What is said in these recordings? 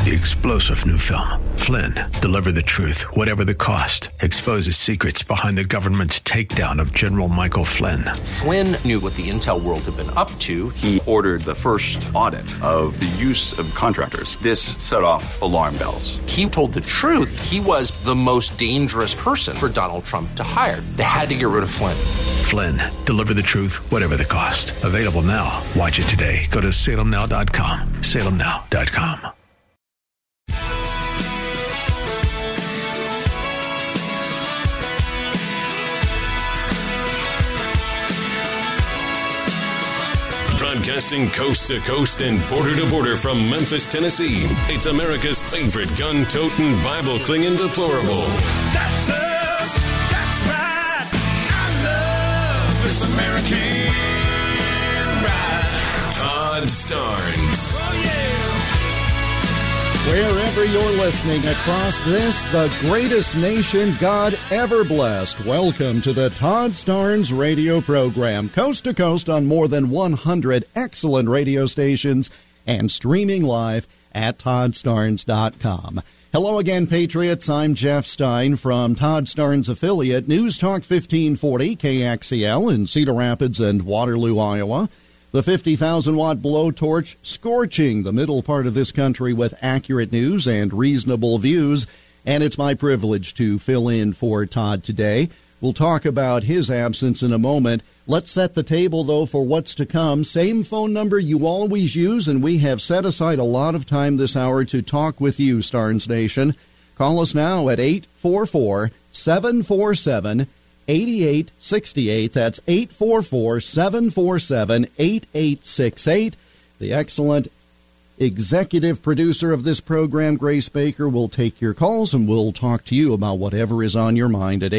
The explosive new film, Flynn, deliver the truth, whatever the cost, exposes secrets behind the government's takedown of General Michael Flynn. Flynn knew what the intel world had been up to. He ordered the first audit of the use of contractors. This set off alarm bells. He told the truth. He was the most dangerous person for Donald Trump to hire. They had to get rid of Flynn. Flynn, deliver the truth, whatever the cost. Available now. Watch it today. Go to salemnow.com. salemnow.com. Broadcasting coast to coast and border to border from Memphis, Tennessee, it's America's favorite gun-toting, Bible-clinging deplorable. That's us. That's right. I love this American ride. Todd Starnes. Oh, yeah. Wherever you're listening across this, the greatest nation God ever blessed, welcome to the Todd Starnes radio program, coast to coast on more than 100 excellent radio stations and streaming live at ToddStarnes.com. Hello again, Patriots. I'm Jeff Stein from Todd Starnes affiliate, News Talk 1540 KXCL in Cedar Rapids and Waterloo, Iowa. The 50,000-watt blowtorch scorching the middle part of this country with accurate news and reasonable views. And it's my privilege to fill in for Todd today. We'll talk about his absence in a moment. Let's set the table, though, for what's to come. Same phone number you always use, and we have set aside a lot of time this hour to talk with you, Starnes Nation. Call us now at 844-747-8868. That's 844-747-8868. The excellent executive producer of this program, Grace Baker, will take your calls, and we'll talk to you about whatever is on your mind at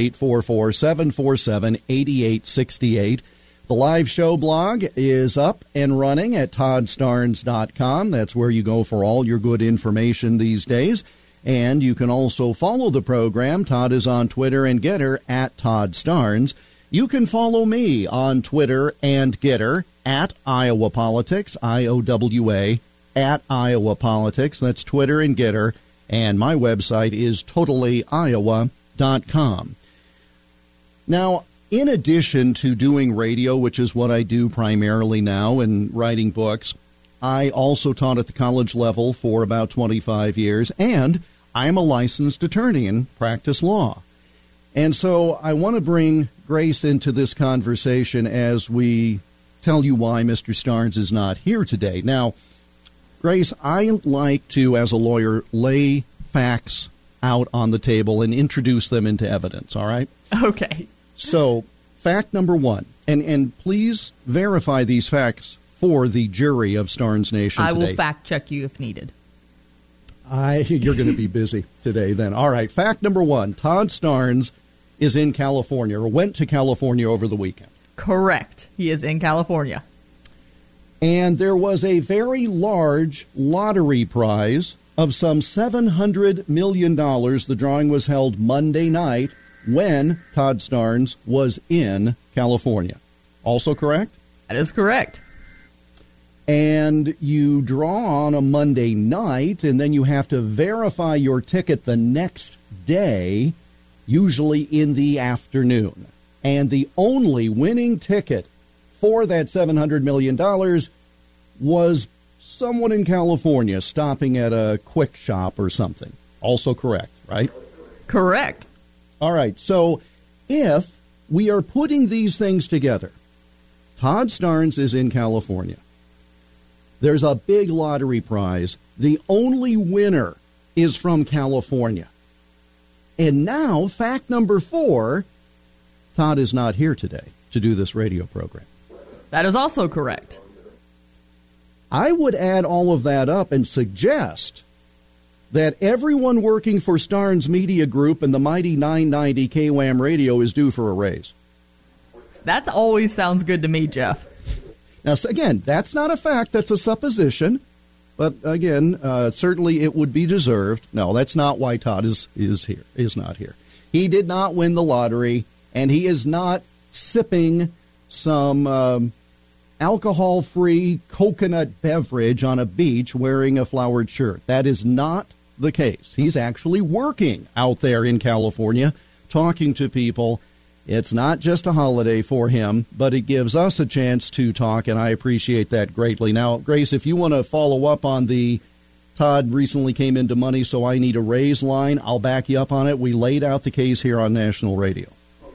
844-747-8868. The live show blog is up and running at ToddStarnes.com. That's where you go for all your good information these days. And you can also follow the program. Todd is on Twitter and Getter at Todd Starnes. You can follow me on Twitter and Getter at Iowa Politics, IOWA, at Iowa Politics. That's Twitter and Getter. And my website is totallyiowa.com. Now, in addition to doing radio, which is what I do primarily now, and writing books, I also taught at the college level for about 25 years, and I'm a licensed attorney and practice law. And so I want to bring Grace into this conversation as we tell you why Mr. Starnes is not here today. Now, Grace, I like to, as a lawyer, lay facts out on the table and introduce them into evidence, all right? Okay. So, fact number one, and please verify these facts for the jury of Starnes Nation today. I will fact check you if needed. You're going to be busy today then. All right, fact number one, Todd Starnes is in California, or went to California over the weekend. Correct. He is in California. And there was a very large lottery prize of some $700 million. The drawing was held Monday night when Todd Starnes was in California. Also correct? That is correct. And you draw on a Monday night, and then you have to verify your ticket the next day, usually in the afternoon. And the only winning ticket for that $700 million was someone in California stopping at a quick shop or something. Also correct, right? Correct. All right, so if we are putting these things together, Todd Starnes is in California. There's a big lottery prize. The only winner is from California. And now, fact number 4, Todd is not here today to do this radio program. That is also correct. I would add all of that up and suggest that everyone working for Starnes Media Group and the mighty 990 KWAM radio is due for a raise. That always sounds good to me, Jeff. Now, again, that's not a fact. That's a supposition. But, again, certainly it would be deserved. No, that's not why Todd is not here. He did not win the lottery, and he is not sipping some alcohol-free coconut beverage on a beach wearing a flowered shirt. That is not the case. He's actually working out there in California, talking to people. It's not just a holiday for him, but it gives us a chance to talk, and I appreciate that greatly. Now, Grace, if you want to follow up on the Todd recently came into money, so I need a raise line, I'll back you up on it. We laid out the case here on national radio.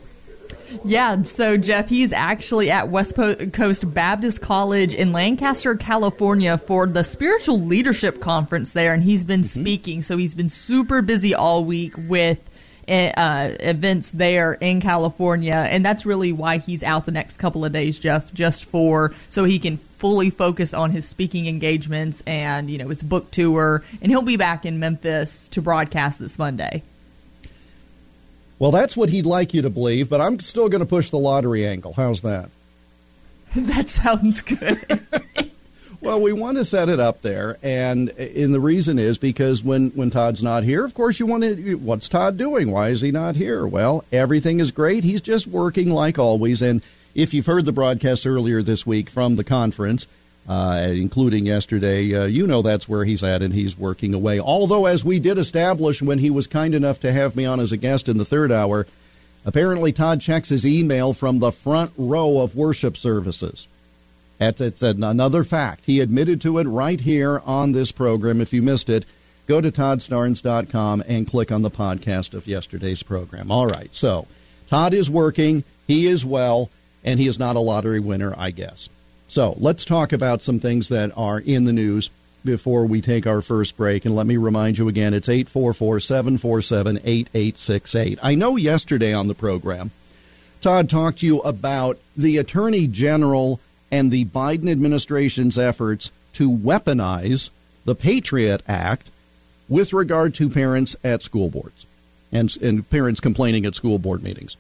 Yeah, so Jeff, he's actually at West Coast Baptist College in Lancaster, California for the Spiritual Leadership Conference there, and he's been speaking. So he's been super busy all week with events there in California, and that's really why he's out the next couple of days, Jeff, so he can fully focus on his speaking engagements and, his book tour, and he'll be back in Memphis to broadcast this Monday. Well, that's what he'd like you to believe, but I'm still going to push the lottery angle. How's that? That sounds good. Well, we want to set it up there, and the reason is because when Todd's not here, of course, you want to, what's Todd doing? Why is he not here? Well, everything is great. He's just working like always, and if you've heard the broadcast earlier this week from the conference, including yesterday, that's where he's at, and he's working away. Although, as we did establish when he was kind enough to have me on as a guest in the third hour, apparently Todd checks his email from the front row of worship services. It's another fact. He admitted to it right here on this program. If you missed it, go to ToddStarnes.com and click on the podcast of yesterday's program. All right, so Todd is working, he is well, and he is not a lottery winner, I guess. So let's talk about some things that are in the news before we take our first break. And let me remind you again, it's 844-747-8868. I know yesterday on the program, Todd talked to you about the Attorney General and the Biden administration's efforts to weaponize the Patriot Act with regard to parents at school boards and parents complaining at school board meetings.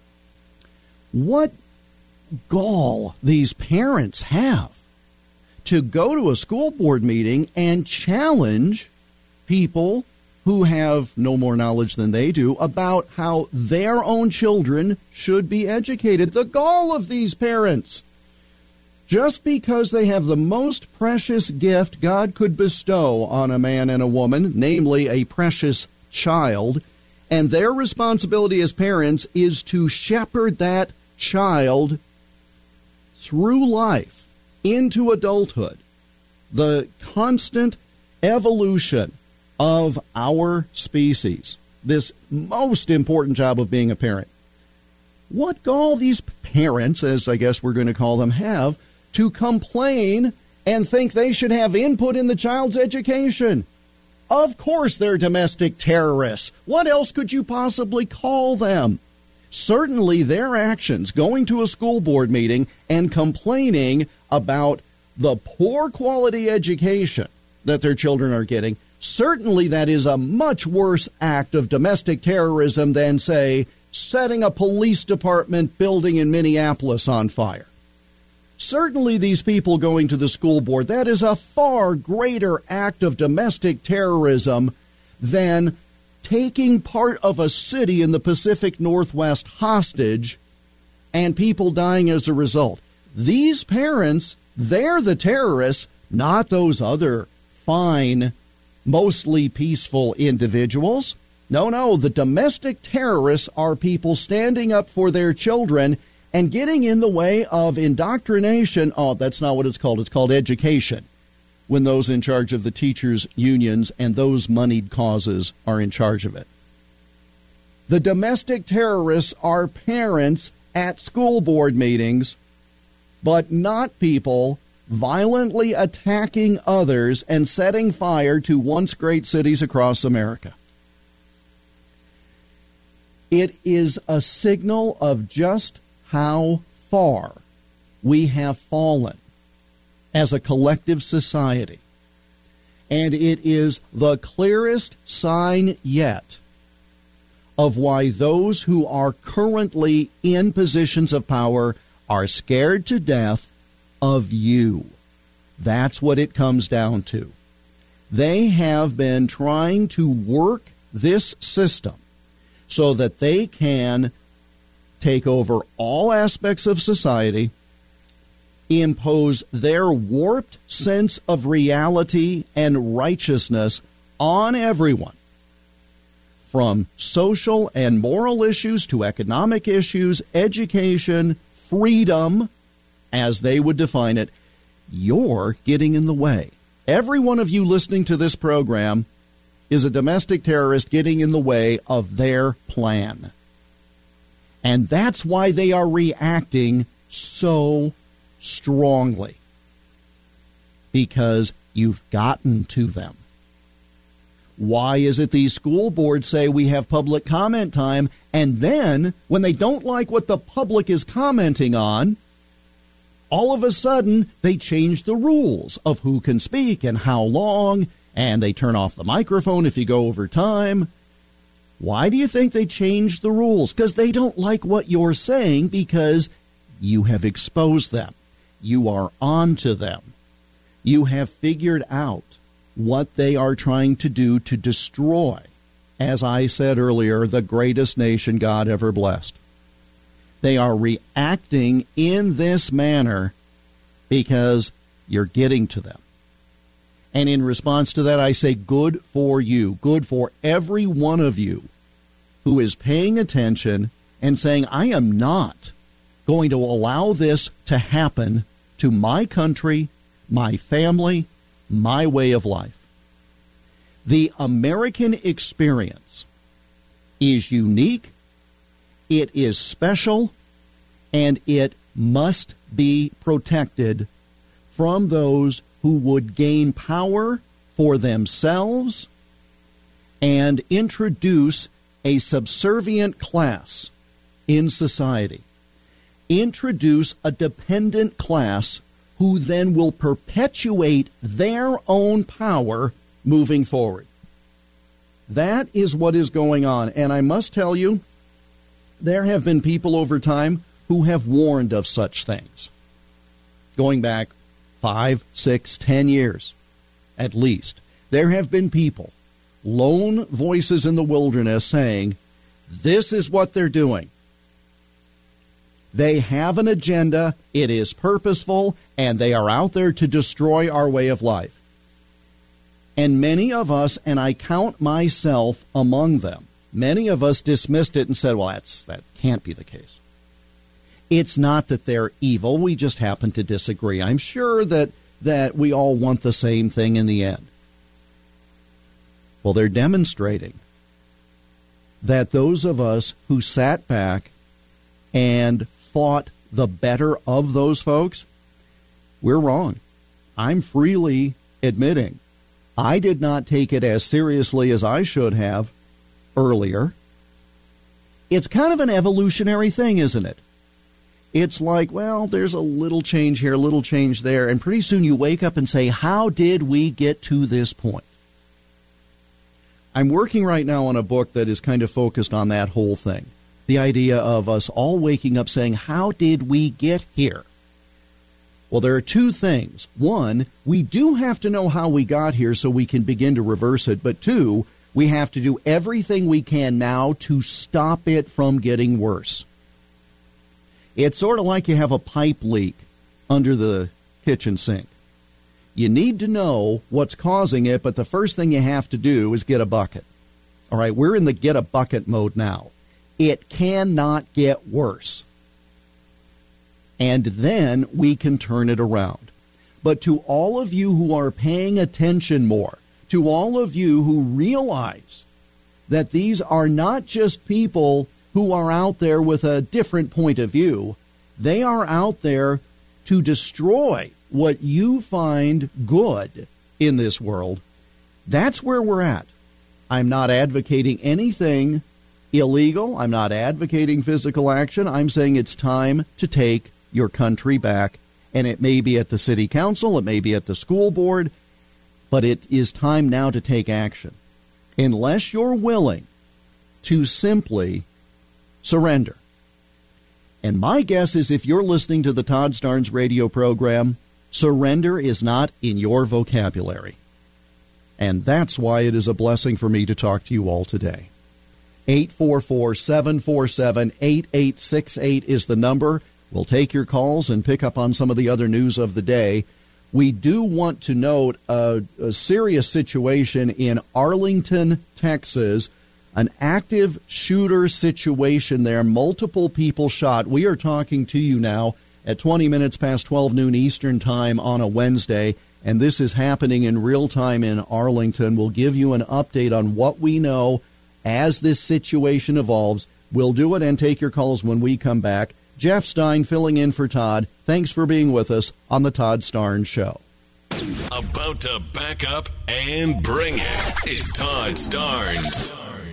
What gall these parents have to go to a school board meeting and challenge people who have no more knowledge than they do about how their own children should be educated. The gall of these parents. Just because they have the most precious gift God could bestow on a man and a woman, namely a precious child, and their responsibility as parents is to shepherd that child through life into adulthood, the constant evolution of our species, this most important job of being a parent. What gall these parents, as I guess we're going to call them, have to complain and think they should have input in the child's education. Of course they're domestic terrorists. What else could you possibly call them? Certainly their actions, going to a school board meeting and complaining about the poor quality education that their children are getting, certainly that is a much worse act of domestic terrorism than, say, setting a police department building in Minneapolis on fire. Certainly these people going to the school board, that is a far greater act of domestic terrorism than taking part of a city in the Pacific Northwest hostage and people dying as a result. These parents, they're the terrorists, not those other fine, mostly peaceful individuals. No, the domestic terrorists are people standing up for their children and getting in the way of indoctrination. Oh, that's not what it's called. It's called education, when those in charge of the teachers' unions and those moneyed causes are in charge of it. The domestic terrorists are parents at school board meetings, but not people violently attacking others and setting fire to once great cities across America. It is a signal of just how far we have fallen as a collective society. And it is the clearest sign yet of why those who are currently in positions of power are scared to death of you. That's what it comes down to. They have been trying to work this system so that they can take over all aspects of society, impose their warped sense of reality and righteousness on everyone, from social and moral issues to economic issues, education, freedom, as they would define it, you're getting in the way. Every one of you listening to this program is a domestic terrorist getting in the way of their plan. And that's why they are reacting so strongly, because you've gotten to them. Why is it these school boards say we have public comment time, and then when they don't like what the public is commenting on, all of a sudden they change the rules of who can speak and how long, and they turn off the microphone if you go over time? Why do you think they change the rules? Because they don't like what you're saying, because you have exposed them. You are on to them. You have figured out what they are trying to do to destroy, as I said earlier, the greatest nation God ever blessed. They are reacting in this manner because you're getting to them. And in response to that, I say, good for you, good for every one of you who is paying attention and saying, I am not going to allow this to happen to my country, my family, my way of life. The American experience is unique, it is special, and it must be protected from those who would gain power for themselves and introduce a subservient class in society. Introduce a dependent class who then will perpetuate their own power moving forward. That is what is going on. And I must tell you, there have been people over time who have warned of such things. Going back 5, 6, 10 years, at least, there have been people, lone voices in the wilderness, saying, this is what they're doing. They have an agenda, it is purposeful, and they are out there to destroy our way of life. And many of us, and I count myself among them, many of us dismissed it and said, well, that can't be the case. It's not that they're evil, we just happen to disagree. I'm sure that we all want the same thing in the end. Well, they're demonstrating that those of us who sat back and thought the better of those folks, we're wrong. I'm freely admitting I did not take it as seriously as I should have earlier. It's kind of an evolutionary thing, isn't it? It's like, well, there's a little change here, a little change there, and pretty soon you wake up and say, how did we get to this point? I'm working right now on a book that is kind of focused on that whole thing. The idea of us all waking up saying, how did we get here? Well, there are two things. One, we do have to know how we got here so we can begin to reverse it. But two, we have to do everything we can now to stop it from getting worse. It's sort of like you have a pipe leak under the kitchen sink. You need to know what's causing it, but the first thing you have to do is get a bucket. All right, we're in the get a bucket mode now. It cannot get worse. And then we can turn it around. But to all of you who are paying attention more, to all of you who realize that these are not just people who are out there with a different point of view, they are out there to destroy what you find good in this world. That's where we're at. I'm not advocating anything illegal. I'm not advocating physical action. I'm saying it's time to take your country back, and it may be at the city council, it may be at the school board, but it is time now to take action. Unless you're willing to simply surrender. And my guess is if you're listening to the Todd Starnes radio program, surrender is not in your vocabulary. And that's why it is a blessing for me to talk to you all today. 844-747-8868 is the number. We'll take your calls and pick up on some of the other news of the day. We do want to note a serious situation in Arlington, Texas, an active shooter situation there, multiple people shot. We are talking to you now at 20 minutes past 12 noon Eastern time on a Wednesday, and this is happening in real time in Arlington. We'll give you an update on what we know as this situation evolves. We'll do it and take your calls when we come back. Jeff Stein filling in for Todd. Thanks for being with us on the Todd Starnes Show. About to back up and bring it. It's Todd Starnes.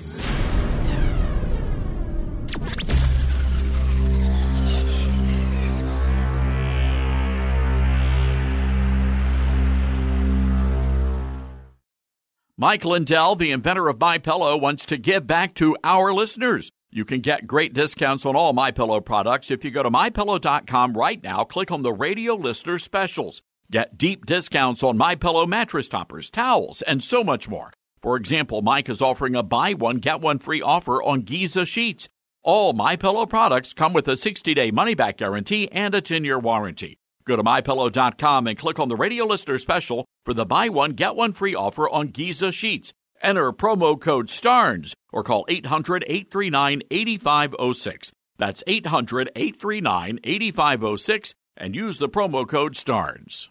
Mike Lindell, the inventor of MyPillow, wants to give back to our listeners. You can get great discounts on all MyPillow products if you go to MyPillow.com right now. Click on the radio listener specials. Get deep discounts on MyPillow mattress toppers, towels, and so much more. For example, Mike is offering a buy one, get one free offer on Giza sheets. All MyPillow products come with a 60-day money-back guarantee and a 10-year warranty. Go to MyPillow.com and click on the radio listener special for the buy one, get one free offer on Giza sheets. Enter promo code STARNS or call 800-839-8506. That's 800-839-8506 and use the promo code STARNS.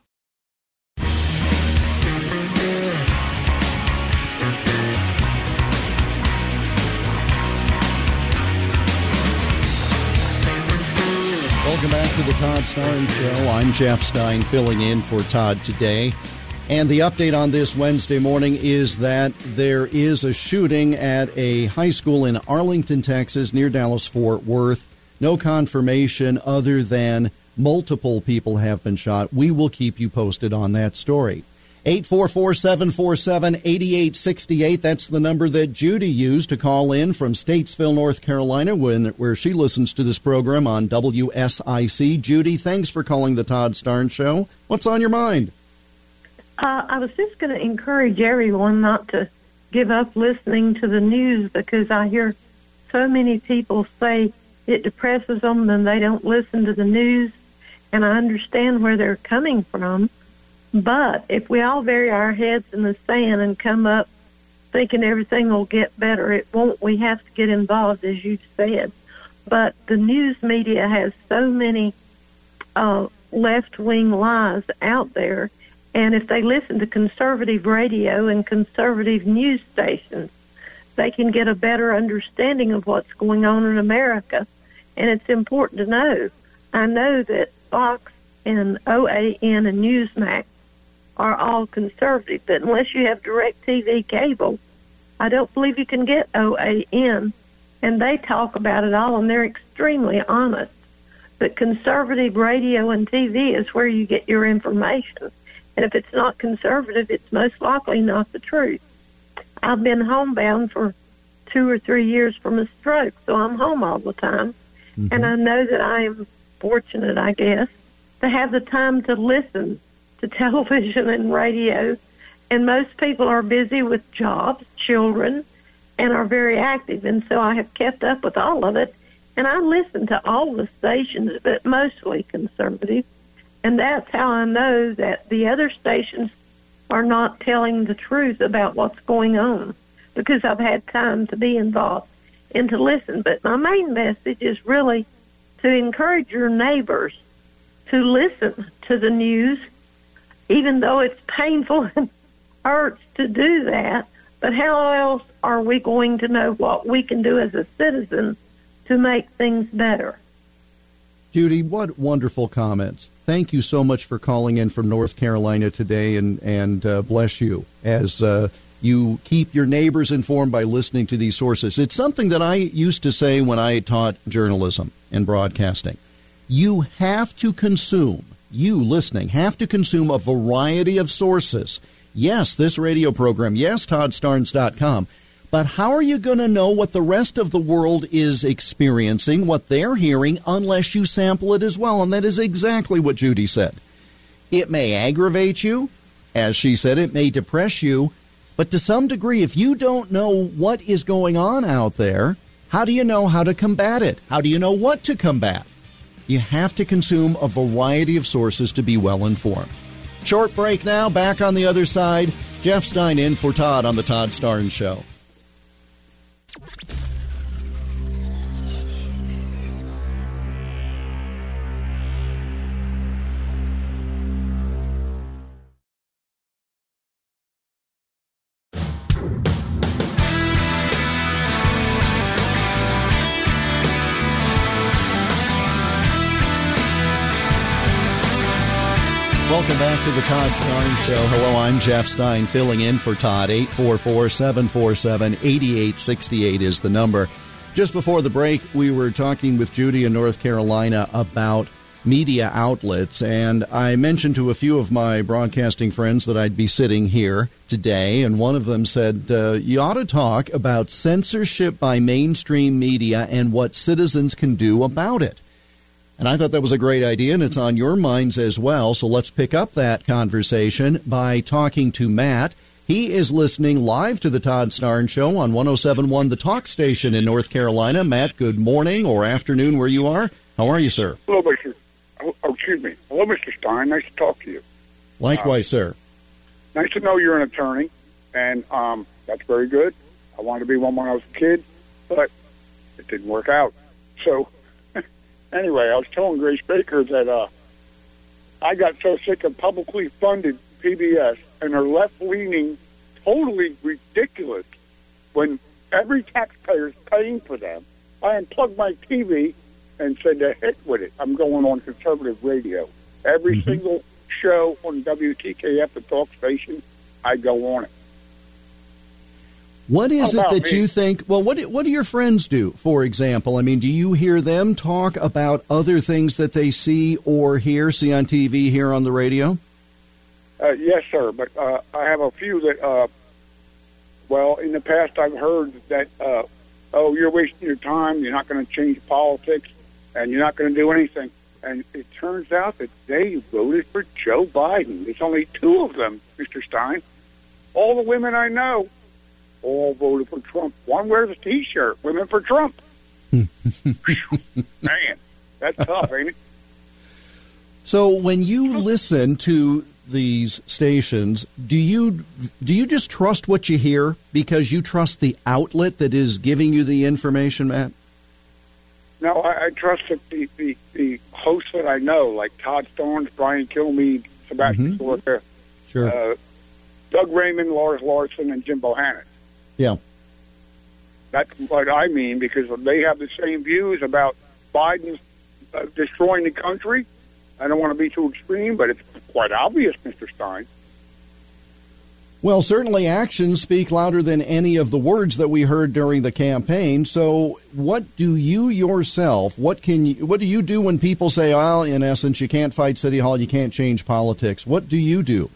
Welcome back to the Todd Starnes Show. I'm Jeff Stein filling in for Todd today. And the update on this Wednesday morning is that there is a shooting at a high school in Arlington, Texas, near Dallas-Fort Worth. No confirmation other than multiple people have been shot. We will keep you posted on that story. 844-747-8868. That's the number that Judy used to call in from Statesville, North Carolina, where she listens to this program on WSIC. Judy, thanks for calling the Todd Starnes Show. What's on your mind? I was just going to encourage everyone not to give up listening to the news, because I hear so many people say it depresses them and they don't listen to the news, and I understand where they're coming from. But if we all bury our heads in the sand and come up thinking everything will get better, it won't. We have to get involved, as you said. But the news media has so many left-wing lies out there. And if they listen to conservative radio and conservative news stations, they can get a better understanding of what's going on in America. And it's important to know. I know that Fox and OAN and Newsmax are all conservative, but unless you have DirecTV cable, I don't believe you can get OAN. And they talk about it all, and they're extremely honest. But conservative radio and TV is where you get your information. And if it's not conservative, it's most likely not the truth. I've been homebound for 2 or 3 years from a stroke, so I'm home all the time. Mm-hmm. And I know that I am fortunate, I guess, to have the time to listen to television and radio. And most people are busy with jobs, children, and are very active. And so I have kept up with all of it. And I listen to all the stations, but mostly conservative. And that's how I know that the other stations are not telling the truth about what's going on, because I've had time to be involved and to listen. But my main message is really to encourage your neighbors to listen to the news, even though it's painful and hurts to do that. But how else are we going to know what we can do as a citizen to make things better? Judy, what wonderful comments. Thank you so much for calling in from North Carolina today, and bless you as you keep your neighbors informed by listening to these sources. It's something that I used to say when I taught journalism and broadcasting. You have to consume, you listening, have to consume a variety of sources. Yes, this radio program. Yes, ToddStarnes.com. But how are you going to know what the rest of the world is experiencing, what they're hearing, unless you sample it as well? And that is exactly what Judy said. It may aggravate you. As she said, it may depress you. But to some degree, if you don't know what is going on out there, how do you know how to combat it? How do you know what to combat? You have to consume a variety of sources to be well informed. Short break now. Back on the other side. Jeff Stein in for Todd on the Todd Starnes Show. Welcome back to the Todd Starnes Show. Hello, I'm Jeff Stein, filling in for Todd. 844-747-8868 is the number. Just before the break, we were talking with Judy in North Carolina about media outlets, and I mentioned to a few of my broadcasting friends that I'd be sitting here today, and one of them said, you ought to talk about censorship by mainstream media and what citizens can do about it. And I thought that was a great idea, and it's on your minds as well. So let's pick up that conversation by talking to Matt. He is listening live to the Todd Starnes Show on 107.1 The Talk Station in North Carolina. Matt, good morning or afternoon where you are. How are you, sir? Hello, Mr. Excuse me. Hello, Mr. Stein. Nice to talk to you. Likewise, sir. Nice to know you're an attorney, and that's very good. I wanted to be one when I was a kid, but it didn't work out. So... Anyway, I was telling Grace Baker that I got so sick of publicly funded PBS and their left-leaning, totally ridiculous, when every taxpayer is paying for them. I unplugged my TV and said, to heck with it. I'm going on conservative radio. Every single show on WTKF, the talk station, I go on it. What is it that you think, well, what do your friends do, for example? I mean, do you hear them talk about other things that they see or see on TV, hear on the radio? Yes, sir, but I have a few that, in the past I've heard that, you're wasting your time, you're not going to change politics, and you're not going to do anything. And it turns out that they voted for Joe Biden. There's only two of them, Mr. Stein. All the women I know all voted for Trump. One wears a T-shirt, women for Trump. Man, that's tough, ain't it? So when you listen to these stations, do you just trust what you hear because you trust the outlet that is giving you the information, Matt? No, I trust that the hosts that I know, like Todd Starnes, Brian Kilmeade, Sebastian Gorka, sure. Doug Raymond, Lars Larson, and Jim Bohannon. Yeah. That's what I mean, because they have the same views about Biden destroying the country. I don't want to be too extreme, but it's quite obvious, Mr. Stein. Well, certainly actions speak louder than any of the words that we heard during the campaign. So what do you yourself, what do you do when people say, well, in essence, you can't fight City Hall, you can't change politics? What do you do?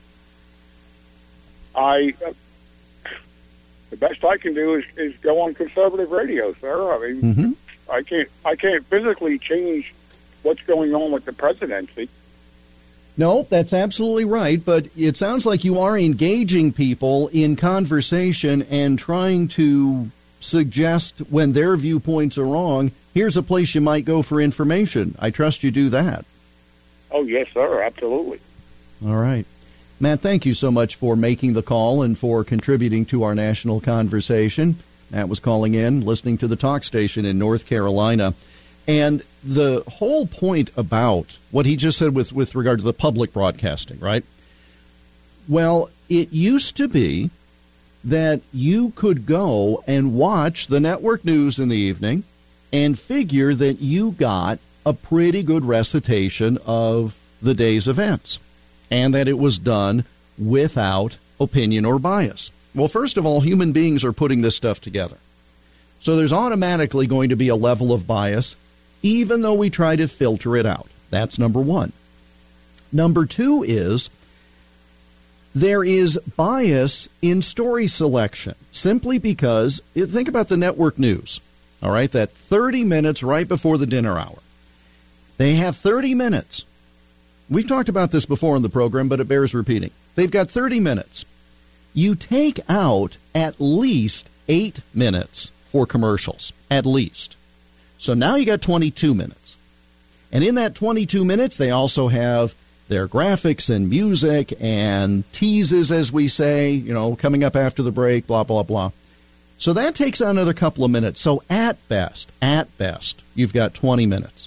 The best I can do is go on conservative radio, sir. I mean, I can't physically change what's going on with the presidency. No, that's absolutely right, but it sounds like you are engaging people in conversation and trying to suggest when their viewpoints are wrong, here's a place you might go for information. I trust you do that. Oh, yes, sir, absolutely. All right. Matt, thank you so much for making the call and for contributing to our national conversation. Matt was calling in, listening to the talk station in North Carolina. And the whole point about what he just said with regard to the public broadcasting, right? Well, it used to be that you could go and watch the network news in the evening and figure that you got a pretty good recitation of the day's events, and that it was done without opinion or bias. Well, first of all, human beings are putting this stuff together. So there's automatically going to be a level of bias, even though we try to filter it out. That's number one. Number two is there is bias in story selection, simply because, think about the network news, all right, that 30 minutes right before the dinner hour. They have 30 minutes. We've talked about this before in the program, but it bears repeating. They've got 30 minutes. You take out at least 8 minutes for commercials, at least. So now you got 22 minutes. And in that 22 minutes, they also have their graphics and music and teases, as we say, coming up after the break, blah, blah, blah. So that takes another couple of minutes. So at best, you've got 20 minutes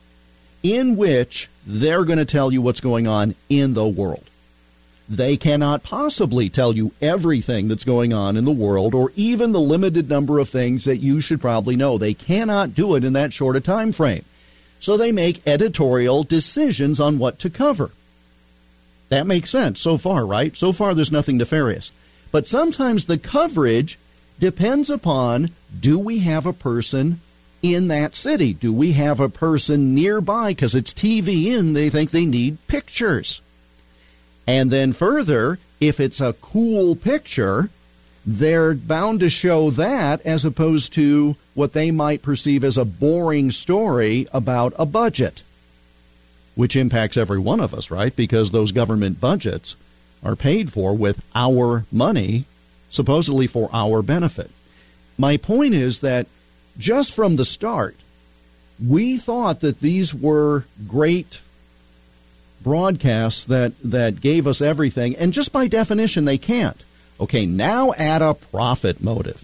in which they're going to tell you what's going on in the world. They cannot possibly tell you everything that's going on in the world or even the limited number of things that you should probably know. They cannot do it in that short a time frame. So they make editorial decisions on what to cover. That makes sense so far, right? So far, there's nothing nefarious. But sometimes the coverage depends upon, do we have a person in that city? Do we have a person nearby? Because it's TV and they think they need pictures. And then further, if it's a cool picture, they're bound to show that as opposed to what they might perceive as a boring story about a budget, which impacts every one of us, right? Because those government budgets are paid for with our money, supposedly for our benefit. My point is that just from the start, we thought that these were great broadcasts that gave us everything, and just by definition, they can't. Okay, now add a profit motive.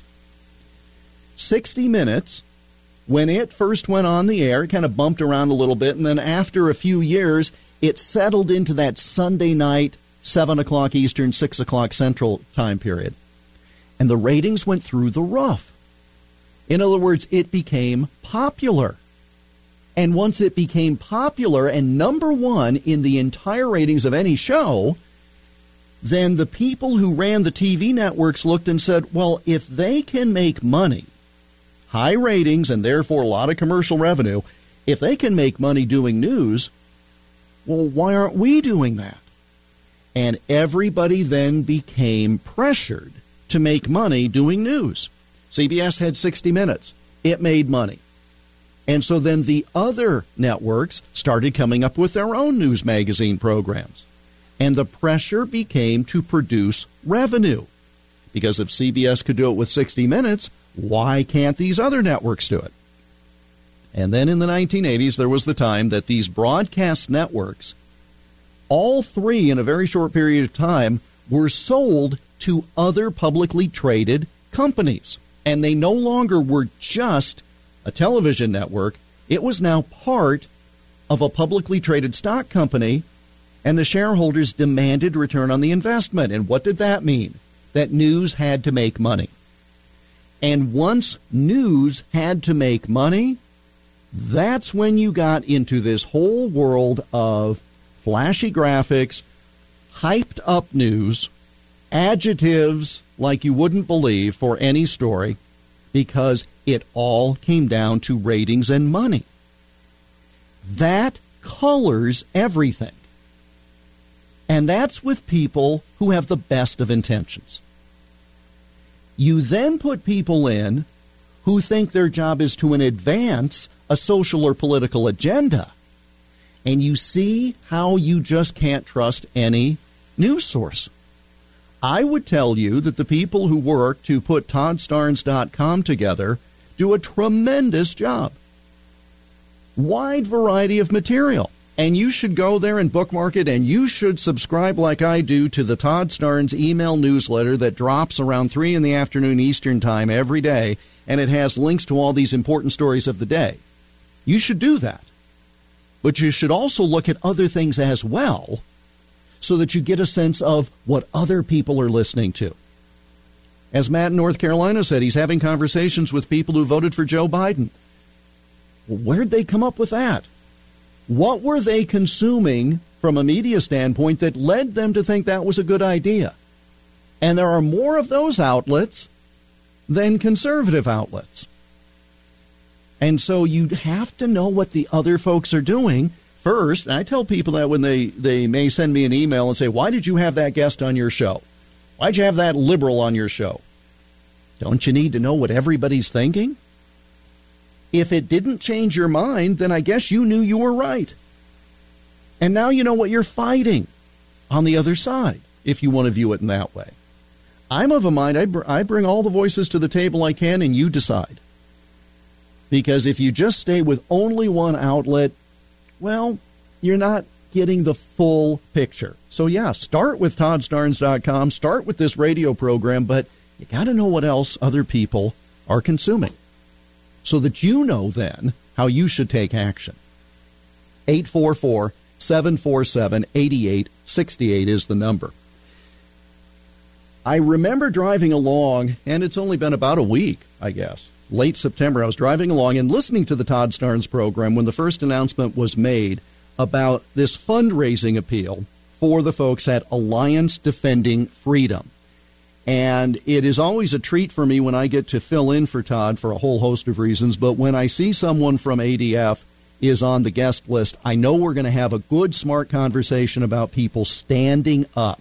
60 Minutes, when it first went on the air, it kind of bumped around a little bit, and then after a few years, it settled into that Sunday night, 7 o'clock Eastern, 6 o'clock Central time period. And the ratings went through the roof. In other words, it became popular. And once it became popular and number one in the entire ratings of any show, then the people who ran the TV networks looked and said, well, if they can make money, high ratings and therefore a lot of commercial revenue, if they can make money doing news, well, why aren't we doing that? And everybody then became pressured to make money doing news. CBS had 60 Minutes. It made money. And so then the other networks started coming up with their own news magazine programs. And the pressure became to produce revenue. Because if CBS could do it with 60 Minutes, why can't these other networks do it? And then in the 1980s, there was the time that these broadcast networks, all three in a very short period of time, were sold to other publicly traded companies. And they no longer were just a television network. It was now part of a publicly traded stock company, and the shareholders demanded return on the investment. And what did that mean? That news had to make money. And once news had to make money, that's when you got into this whole world of flashy graphics, hyped up news, adjectives like you wouldn't believe for any story, because it all came down to ratings and money. That colors everything. And that's with people who have the best of intentions. You then put people in who think their job is to advance a social or political agenda. And you see how you just can't trust any news source. I would tell you that the people who work to put ToddStarnes.com together do a tremendous job. Wide variety of material. And you should go there and bookmark it, and you should subscribe like I do to the Todd Starnes email newsletter that drops around 3 in the afternoon Eastern Time every day, and it has links to all these important stories of the day. You should do that. But you should also look at other things as well, so that you get a sense of what other people are listening to. As Matt in North Carolina said, he's having conversations with people who voted for Joe Biden. Well, where'd they come up with that? What were they consuming from a media standpoint that led them to think that was a good idea? And there are more of those outlets than conservative outlets. And so you have to know what the other folks are doing first. And I tell people that when they may send me an email and say, why did you have that guest on your show? Why'd you have that liberal on your show? Don't you need to know what everybody's thinking? If it didn't change your mind, then I guess you knew you were right. And now you know what you're fighting on the other side, if you want to view it in that way. I'm of a mind, I bring all the voices to the table I can, and you decide. Because if you just stay with only one outlet, well, you're not getting the full picture. So, yeah, start with ToddStarnes.com, start with this radio program, but you got to know what else other people are consuming so that you know then how you should take action. 844-747-8868 is the number. I remember driving along, and it's only been about a week, I guess. Late September, I was driving along and listening to the Todd Starnes program when the first announcement was made about this fundraising appeal for the folks at Alliance Defending Freedom. And it is always a treat for me when I get to fill in for Todd for a whole host of reasons, but when I see someone from ADF is on the guest list, I know we're going to have a good, smart conversation about people standing up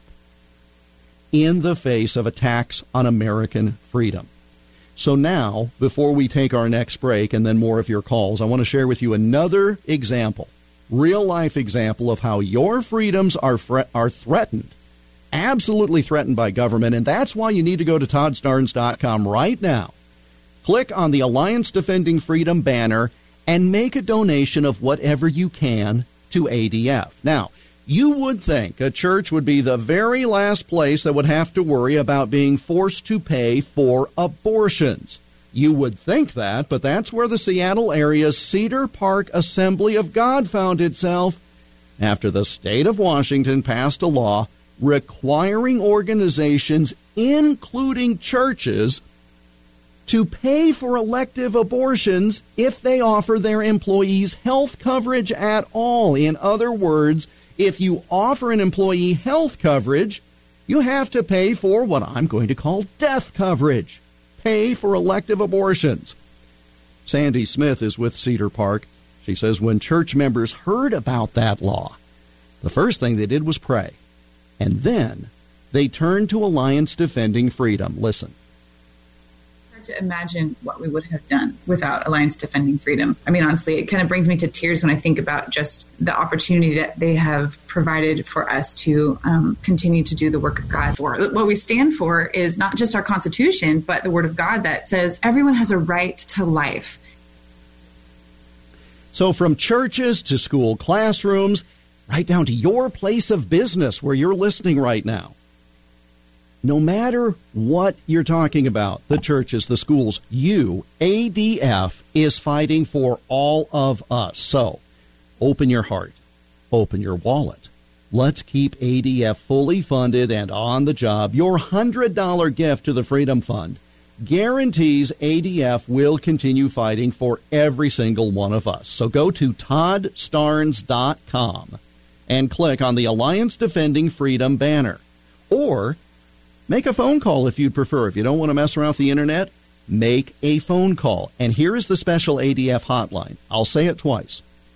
in the face of attacks on American freedom. So now, before we take our next break and then more of your calls, I want to share with you another example, real-life example of how your freedoms are threatened, absolutely threatened by government, and that's why you need to go to ToddStarnes.com right now. Click on the Alliance Defending Freedom banner and make a donation of whatever you can to ADF. Now, you would think a church would be the very last place that would have to worry about being forced to pay for abortions. You would think that, but that's where the Seattle area's Cedar Park Assembly of God found itself after the state of Washington passed a law requiring organizations, including churches, to pay for elective abortions if they offer their employees health coverage at all. In other words, if you offer an employee health coverage, you have to pay for what I'm going to call death coverage. Pay for elective abortions. Sandy Smith is with Cedar Park. She says when church members heard about that law, the first thing they did was pray. And then they turned to Alliance Defending Freedom. Listen. To imagine what we would have done without Alliance Defending Freedom. I mean, honestly, it kind of brings me to tears when I think about just the opportunity that they have provided for us to continue to do the work of God. For what we stand for is not just our Constitution, but the Word of God that says everyone has a right to life. So from churches to school classrooms, right down to your place of business where you're listening right now. No matter what you're talking about, the churches, the schools, you, ADF, is fighting for all of us. So, open your heart, open your wallet. Let's keep ADF fully funded and on the job. Your $100 gift to the Freedom Fund guarantees ADF will continue fighting for every single one of us. So go to ToddStarnes.com and click on the Alliance Defending Freedom banner. Or make a phone call if you'd prefer. If you don't want to mess around with the internet, make a phone call. And here is the special ADF hotline. I'll say it twice.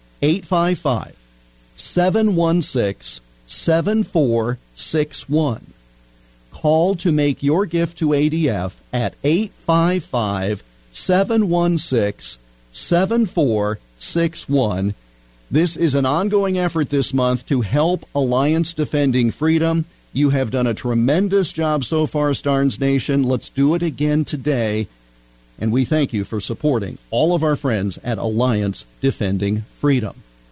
855-716-7461. Call to make your gift to ADF at 855-716-7461. This is an ongoing effort this month to help Alliance Defending Freedom. You have done a tremendous job so far, Starnes Nation. Let's do it again today. And we thank you for supporting all of our friends at Alliance Defending Freedom.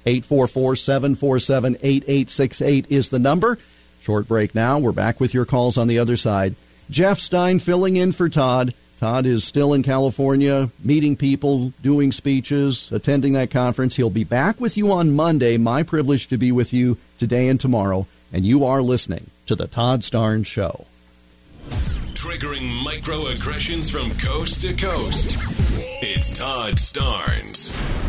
844-747-8868 is the number. Short break now. We're back with your calls on the other side. Jeff Stein filling in for Todd. Todd is still in California, meeting people, doing speeches, attending that conference. He'll be back with you on Monday. My privilege to be with you today and tomorrow. And you are listening to The Todd Starnes Show. Triggering microaggressions from coast to coast. It's Todd Starnes.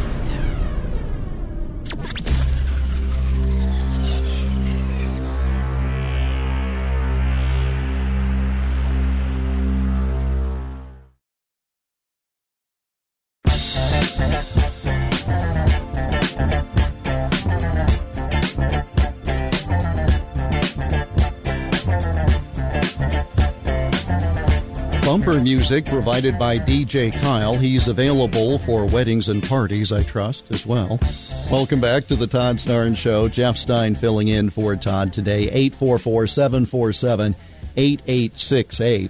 Bumper music provided by DJ Kyle. He's available for weddings and parties, I trust, as well. Welcome back to the Todd Starnes Show. Jeff Stein filling in for Todd today. 844-747-8868.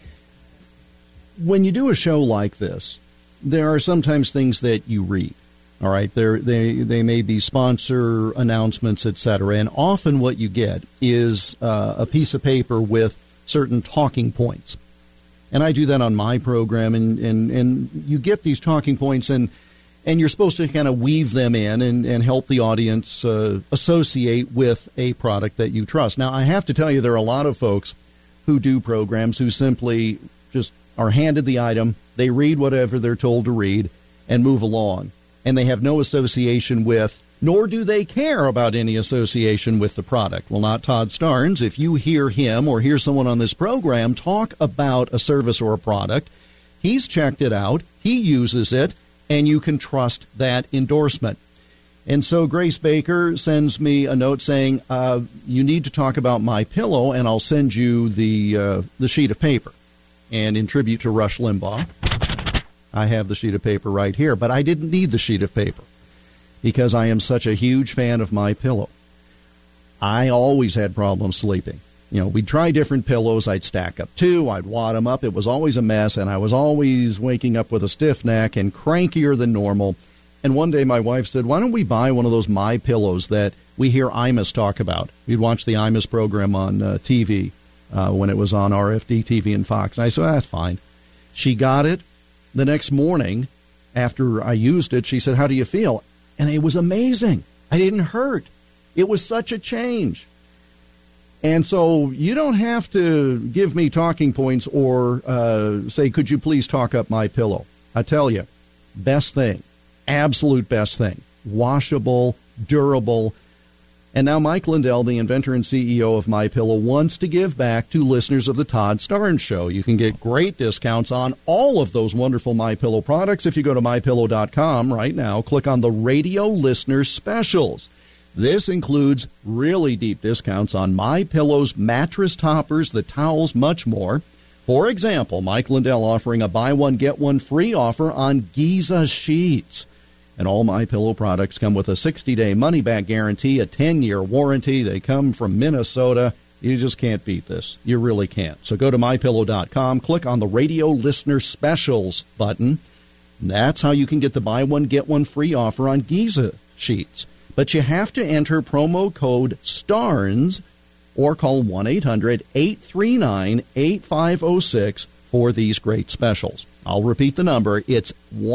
When you do a show like this, there are sometimes things that you read. All right, they may be sponsor announcements, etc. And often what you get is a piece of paper with certain talking points. And I do that on my program, and you get these talking points, and you're supposed to kind of weave them in and help the audience associate with a product that you trust. Now, I have to tell you, there are a lot of folks who do programs who simply just are handed the item, they read whatever they're told to read, and move along. And they have no association with, nor do they care about any association with the product. Well, not Todd Starnes. If you hear him or hear someone on this program talk about a service or a product, he's checked it out, he uses it, and you can trust that endorsement. And so Grace Baker sends me a note saying, you need to talk about MyPillow, and I'll send you the sheet of paper. And in tribute to Rush Limbaugh, I have the sheet of paper right here, but I didn't need the sheet of paper because I am such a huge fan of MyPillow. I always had problems sleeping. You know, we'd try different pillows. I'd stack up two. I'd wad them up. It was always a mess, and I was always waking up with a stiff neck and crankier than normal. And one day my wife said, why don't we buy one of those MyPillows that we hear Imus talk about? We'd watch the Imus program on TV when it was on RFD TV and Fox. And I said, that's fine. She got it. The next morning, after I used it, she said, how do you feel? And it was amazing. I didn't hurt. It was such a change. And so you don't have to give me talking points or say, could you please talk up MyPillow? I tell you, best thing, absolute best thing, washable, durable. And now Mike Lindell, the inventor and CEO of MyPillow, wants to give back to listeners of the Todd Starnes Show. You can get great discounts on all of those wonderful MyPillow products if you go to MyPillow.com right now. Click on the Radio Listener Specials. This includes really deep discounts on MyPillow's mattress toppers, the towels, much more. For example, Mike Lindell offering a buy one, get one free offer on Giza sheets. And all MyPillow products come with a 60-day money-back guarantee, a 10-year warranty. They come from Minnesota. You just can't beat this. You really can't. So go to MyPillow.com, click on the Radio Listener Specials button. And that's how you can get the buy one, get one free offer on Giza sheets. But you have to enter promo code STARNS or call 1-800-839-8506 for these great specials. I'll repeat the number. It's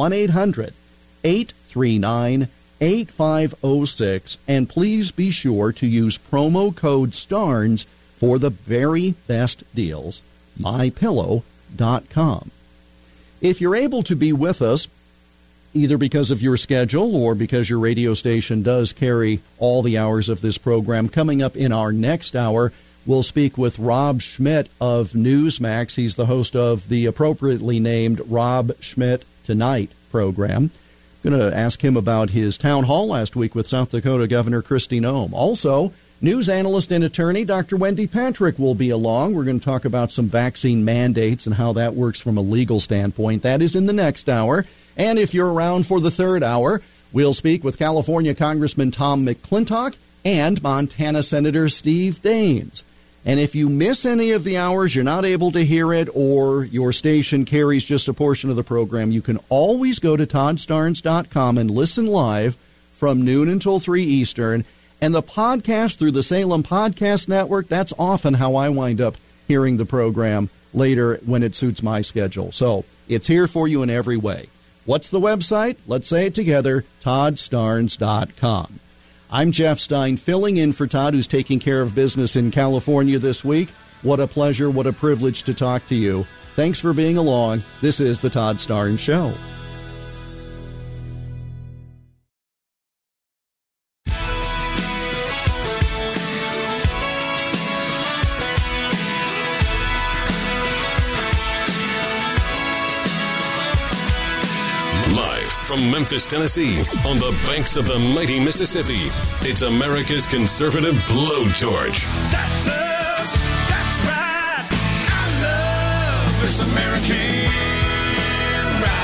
1-800-839-8506, and please be sure to use promo code STARNS for the very best deals. MyPillow.com. If you're able to be with us, either because of your schedule or because your radio station does carry all the hours of this program, coming up in our next hour, we'll speak with Rob Schmidt of Newsmax. He's the host of the appropriately named Rob Schmidt Tonight program. Going to ask him about his town hall last week with South Dakota Governor Kristi Noem. Also, news analyst and attorney Dr. Wendy Patrick will be along. We're going to talk about some vaccine mandates and how that works from a legal standpoint. That is in the next hour. And if you're around for the third hour, we'll speak with California Congressman Tom McClintock and Montana Senator Steve Daines. And if you miss any of the hours, you're not able to hear it, or your station carries just a portion of the program, you can always go to ToddStarnes.com and listen live from noon until 3 Eastern. And the podcast through the Salem Podcast Network, that's often how I wind up hearing the program later when it suits my schedule. So it's here for you in every way. What's the website? Let's say it together, ToddStarnes.com. I'm Jeff Stein, filling in for Todd, who's taking care of business in California this week. What a pleasure, what a privilege to talk to you. Thanks for being along. This is the Todd Starnes Show. From Memphis, Tennessee, on the banks of the mighty Mississippi, it's America's conservative blowtorch. That's us. That's right. I love this American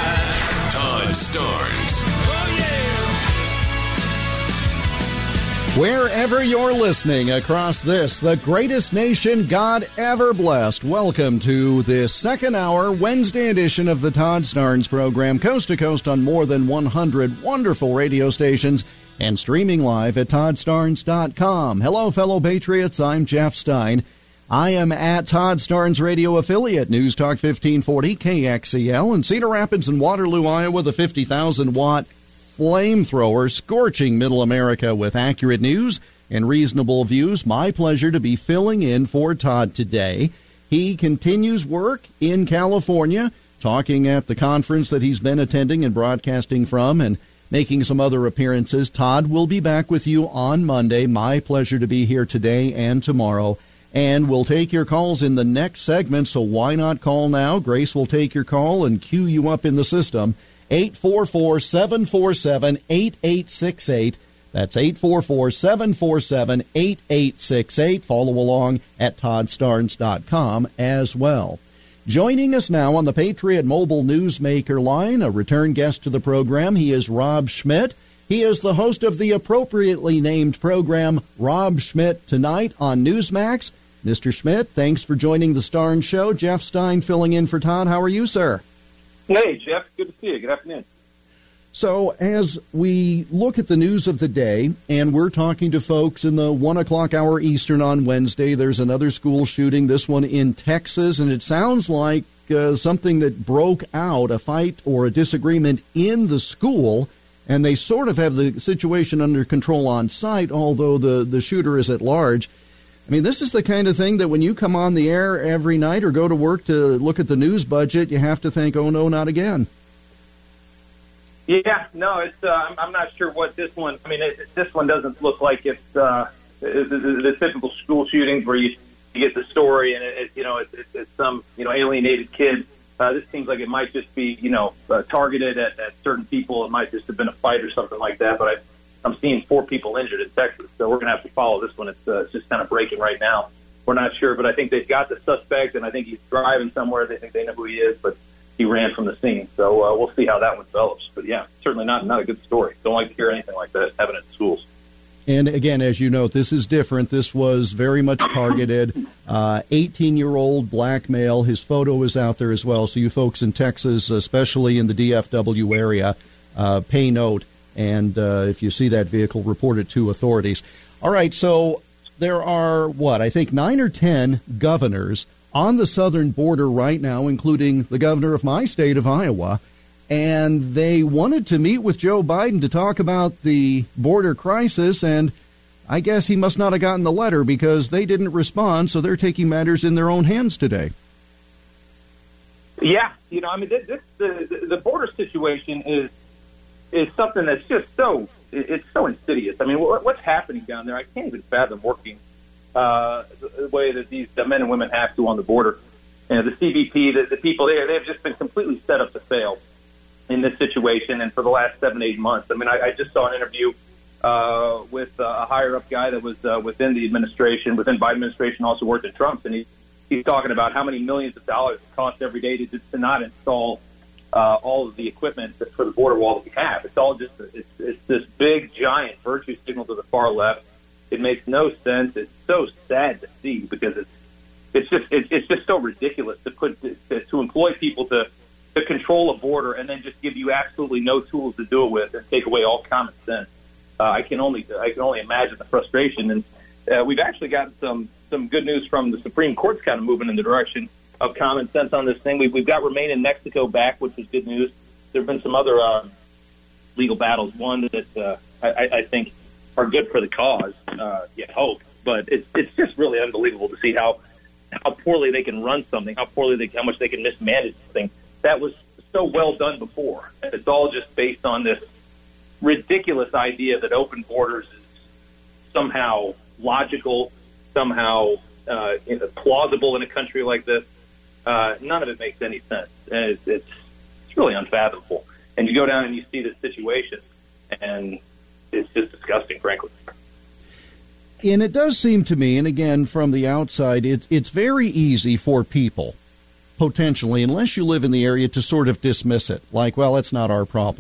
ride. Todd Starnes. Oh, Wherever you're listening across the greatest nation God ever blessed, welcome to this second hour Wednesday edition of the Todd Starnes program, coast to coast on more than 100 wonderful radio stations and streaming live at toddstarnes.com. Hello, fellow patriots. I'm Jeff Stein. I am at Todd Starnes radio affiliate, News Talk 1540 KXEL in Cedar Rapids and Waterloo, Iowa, the 50,000-watt flamethrower scorching middle America with accurate news and reasonable views. My pleasure to be filling in for Todd today. He continues work in California, talking at the conference that he's been attending and broadcasting from and making some other appearances. Todd will be back with you on Monday. My pleasure to be here today and tomorrow. And we'll take your calls in the next segment, so why not call now? Grace will take your call and queue you up in the system. 844-747-8868. That's 844-747-8868. Follow along at toddstarnes.com as well. Joining us now on the Patriot Mobile Newsmaker line, a return guest to the program, he is Rob Schmitt. He is the host of the appropriately named program, Rob Schmitt Tonight on Newsmax. Mr. Schmitt, thanks for joining the Starnes Show. Jeff Stein filling in for Todd. How are you, sir? Hey, Jeff. Good to see you. Good afternoon. So as we look at the news of the day, and we're talking to folks in the 1 o'clock hour Eastern on Wednesday, there's another school shooting, this one in Texas, and it sounds like something that broke out, a fight or a disagreement in the school, and they sort of have the situation under control on site, although the shooter is at large. I mean, this is the kind of thing that when you come on the air every night or go to work to look at the news budget, you have to think, oh, no, not again. Yeah, no, it's. I'm not sure what this one. I mean, this one doesn't look like it's the typical school shootings where you get the story and it's some alienated kid. This seems like it might just be targeted at certain people. It might just have been a fight or something like that. But I'm seeing 4 people injured in Texas, so we're gonna have to follow this one. It's just kind of breaking right now. We're not sure, but I think they've got the suspect, and I think he's driving somewhere. They think they know who he is, but he ran from the scene. So we'll see how that one develops. But, yeah, certainly not a good story. Don't like to hear anything like that happening at schools. And, again, as you note, this is different. This was very much targeted. 18-year-old black male. His photo is out there as well. So you folks in Texas, especially in the DFW area, pay note. And if you see that vehicle, report it to authorities. All right, so there are, I think 9 or 10 governors on the southern border right now, including the governor of my state of Iowa, and they wanted to meet with Joe Biden to talk about the border crisis, and I guess he must not have gotten the letter because they didn't respond, so they're taking matters in their own hands today. Yeah, the border situation is something that's just so insidious. I mean, what's happening down there, I can't even fathom working the way that these men and women have to on the border. The CBP, the people there, they've just been completely set up to fail in this situation. And for the last 7-8 months, I mean, I just saw an interview with a higher-up guy that was within the administration, within Biden administration, also worked at Trump's, and he's talking about how many millions of dollars it costs every day to not install all of the equipment for the border wall that we have. It's all just it's this big, giant virtue signal to the far left. It makes no sense. It's so sad to see because it's just so ridiculous to employ people to control a border and then just give you absolutely no tools to do it with and take away all common sense. I can only imagine the frustration. And we've actually gotten some good news from the Supreme Court's kind of moving in the direction of common sense on this thing. We've got Remain in Mexico back, which is good news. There have been some other legal battles. One that I think are good for the cause, you hope. But it's just really unbelievable to see how poorly they can run something, how much they can mismanage something that was so well done before. And it's all just based on this ridiculous idea that open borders is somehow logical, somehow plausible in a country like this. None of it makes any sense. And it's really unfathomable. And you go down and you see this situation, and it's just disgusting, frankly. And it does seem to me, and again, from the outside, it's very easy for people, potentially, unless you live in the area, to sort of dismiss it, like, well, it's not our problem.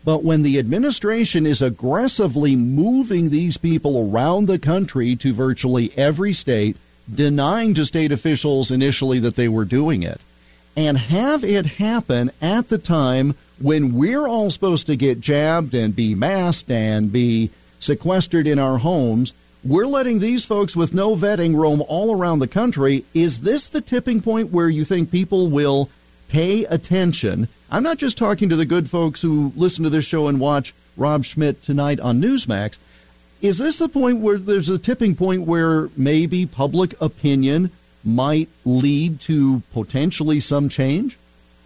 But when the administration is aggressively moving these people around the country to virtually every state, denying to state officials initially that they were doing it, and have it happen at the time when we're all supposed to get jabbed and be masked and be sequestered in our homes, we're letting these folks with no vetting roam all around the country. Is this the tipping point where you think people will pay attention? I'm not just talking to the good folks who listen to this show and watch Rob Schmitt Tonight on Newsmax. Is this the point where there's a tipping point where maybe public opinion might lead to potentially some change?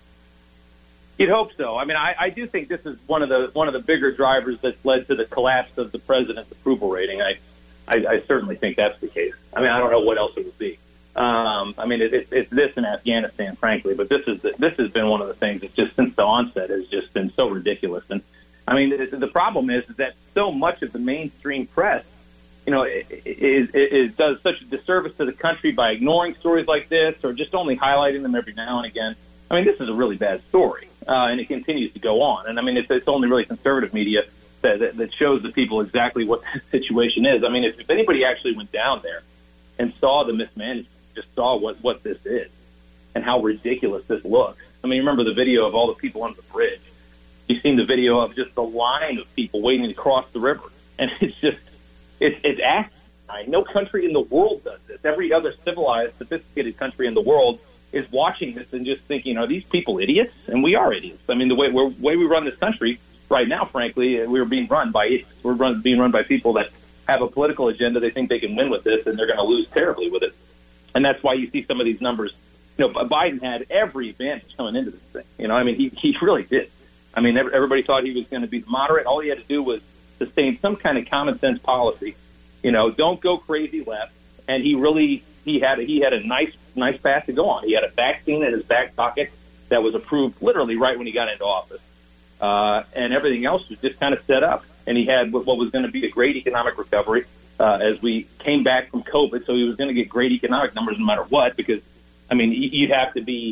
You'd hope so. I mean, I do think this is one of the bigger drivers that's led to the collapse of the president's approval rating. I certainly think that's the case. I mean, I don't know what else it would be. I mean, it's this in Afghanistan, frankly, but this has been one of the things that just since the onset has just been so ridiculous. And I mean, the problem is that so much of the mainstream press, you know, it does such a disservice to the country by ignoring stories like this or just only highlighting them every now and again. I mean, this is a really bad story, and it continues to go on. And I mean, it's only really conservative media that shows the people exactly what the situation is. I mean, if anybody actually went down there and saw the mismanagement, just saw what this is and how ridiculous this looks. I mean, remember the video of all the people on the bridge. You've seen the video of just the line of people waiting to cross the river. And it's just, it's asinine. No country in the world does this. Every other civilized, sophisticated country in the world is watching this and just thinking, are these people idiots? And we are idiots. I mean, the way we run this country right now, frankly, we're being run by idiots. We're being run by people that have a political agenda. They think they can win with this, and they're going to lose terribly with it. And that's why you see some of these numbers. You know, Biden had every advantage coming into this thing. You know, I mean, he really did. I mean, everybody thought he was going to be moderate. All he had to do was sustain some kind of common sense policy. You know, don't go crazy left. And he had a nice path to go on. He had a vaccine in his back pocket that was approved literally right when he got into office. And everything else was just kind of set up. And he had what was going to be a great economic recovery as we came back from COVID. So he was going to get great economic numbers no matter what, because, I mean, you'd have to be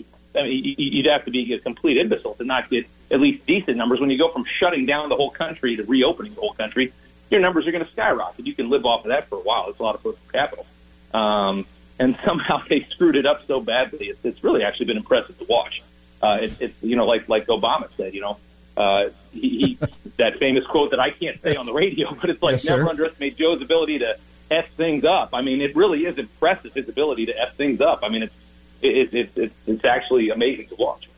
a complete imbecile to not get at least decent numbers. When you go from shutting down the whole country to reopening the whole country, your numbers are going to skyrocket. You can live off of that for a while. It's a lot of political capital. And somehow they screwed it up so badly. It's really actually been impressive to watch. It's you know, like Obama said, you know, that famous quote that I can't say on the radio, but it's like, yes, never underestimate Joe's ability to F things up. I mean, it really is impressive, his ability to F things up. I mean, it's actually amazing to watch.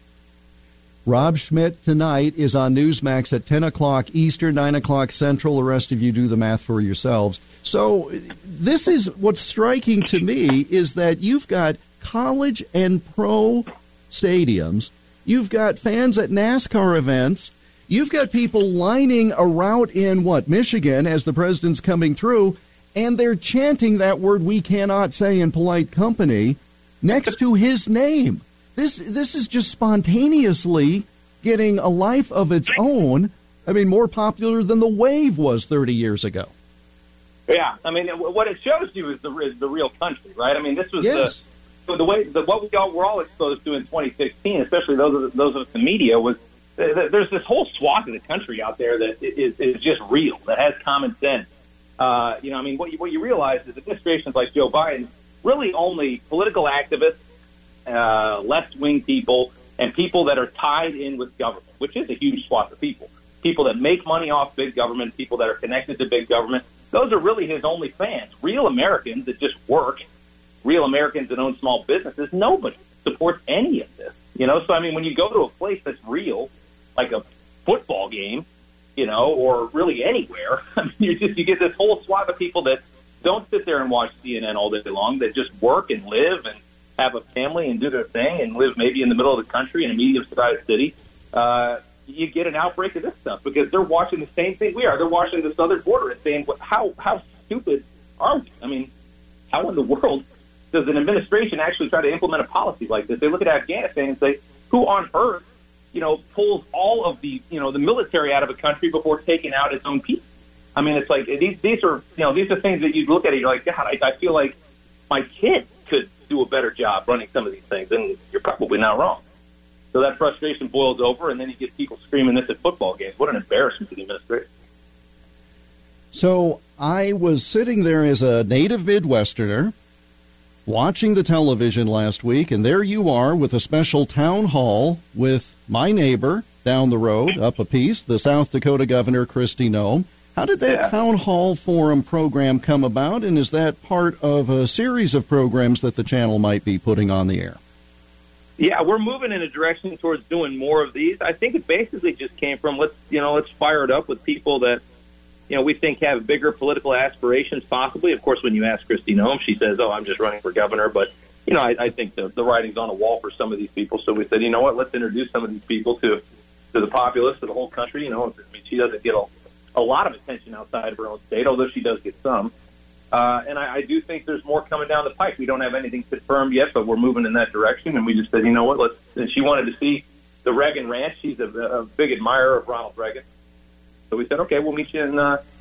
Rob Schmitt Tonight is on Newsmax at 10 o'clock Eastern, 9 o'clock Central. The rest of you do the math for yourselves. So this is what's striking to me, is that you've got college and pro stadiums. You've got fans at NASCAR events. You've got people lining a route in, Michigan, as the president's coming through, and they're chanting that word we cannot say in polite company next to his name. This is just spontaneously getting a life of its own. I mean, more popular than the Wave was 30 years ago. Yeah, I mean, what it shows you is the real country, right? I mean, this was yes. what we all were all exposed to in 2016, especially those of us in the media, was there's this whole swath of the country out there that is just real, that has common sense. You know, I mean, what you realize is administrations like Joe Biden really only political activists, left-wing people, and people that are tied in with government, which is a huge swath of people. People that make money off big government, people that are connected to big government. Those are really his only fans. Real Americans that just work, real Americans that own small businesses, nobody supports any of this. You know, so I mean, when you go to a place that's real, like a football game, you know, or really anywhere, I mean, you get this whole swath of people that don't sit there and watch CNN all day long, that just work and live and have a family and do their thing and live maybe in the middle of the country in a medium-sized city. You get an outbreak of this stuff because they're watching the same thing we are. They're watching the southern border and saying, how stupid are we? I mean, how in the world does an administration actually try to implement a policy like this? They look at Afghanistan and say, who on earth, you know, pulls all of the, you know, the military out of a country before taking out its own people? I mean, it's like these are things that you look at and you're like, God, I feel like my kid could do a better job running some of these things, and you're probably not wrong. So that frustration boils over, and then you get people screaming this at football games. What an embarrassment to the administration. So I was sitting there as a native Midwesterner watching the television last week, and there you are with a special town hall with my neighbor down the road, up a piece, the South Dakota Governor, Kristi Noem. How did that town hall forum program come about, and is that part of a series of programs that the channel might be putting on the air? Yeah, we're moving in a direction towards doing more of these. I think it basically just came from let's fire it up with people that we think have bigger political aspirations, possibly. Of course, when you ask Kristi Noem, she says, "Oh, I'm just running for governor." But I think the writing's on the wall for some of these people. So we said, you know what? Let's introduce some of these people to the populace, to the whole country. She doesn't get a lot of attention outside of her own state, although she does get some. And I do think there's more coming down the pike. We don't have anything confirmed yet, but we're moving in that direction. And we just said, you know what? And she wanted to see the Reagan Ranch. She's a big admirer of Ronald Reagan. So we said, okay, we'll meet you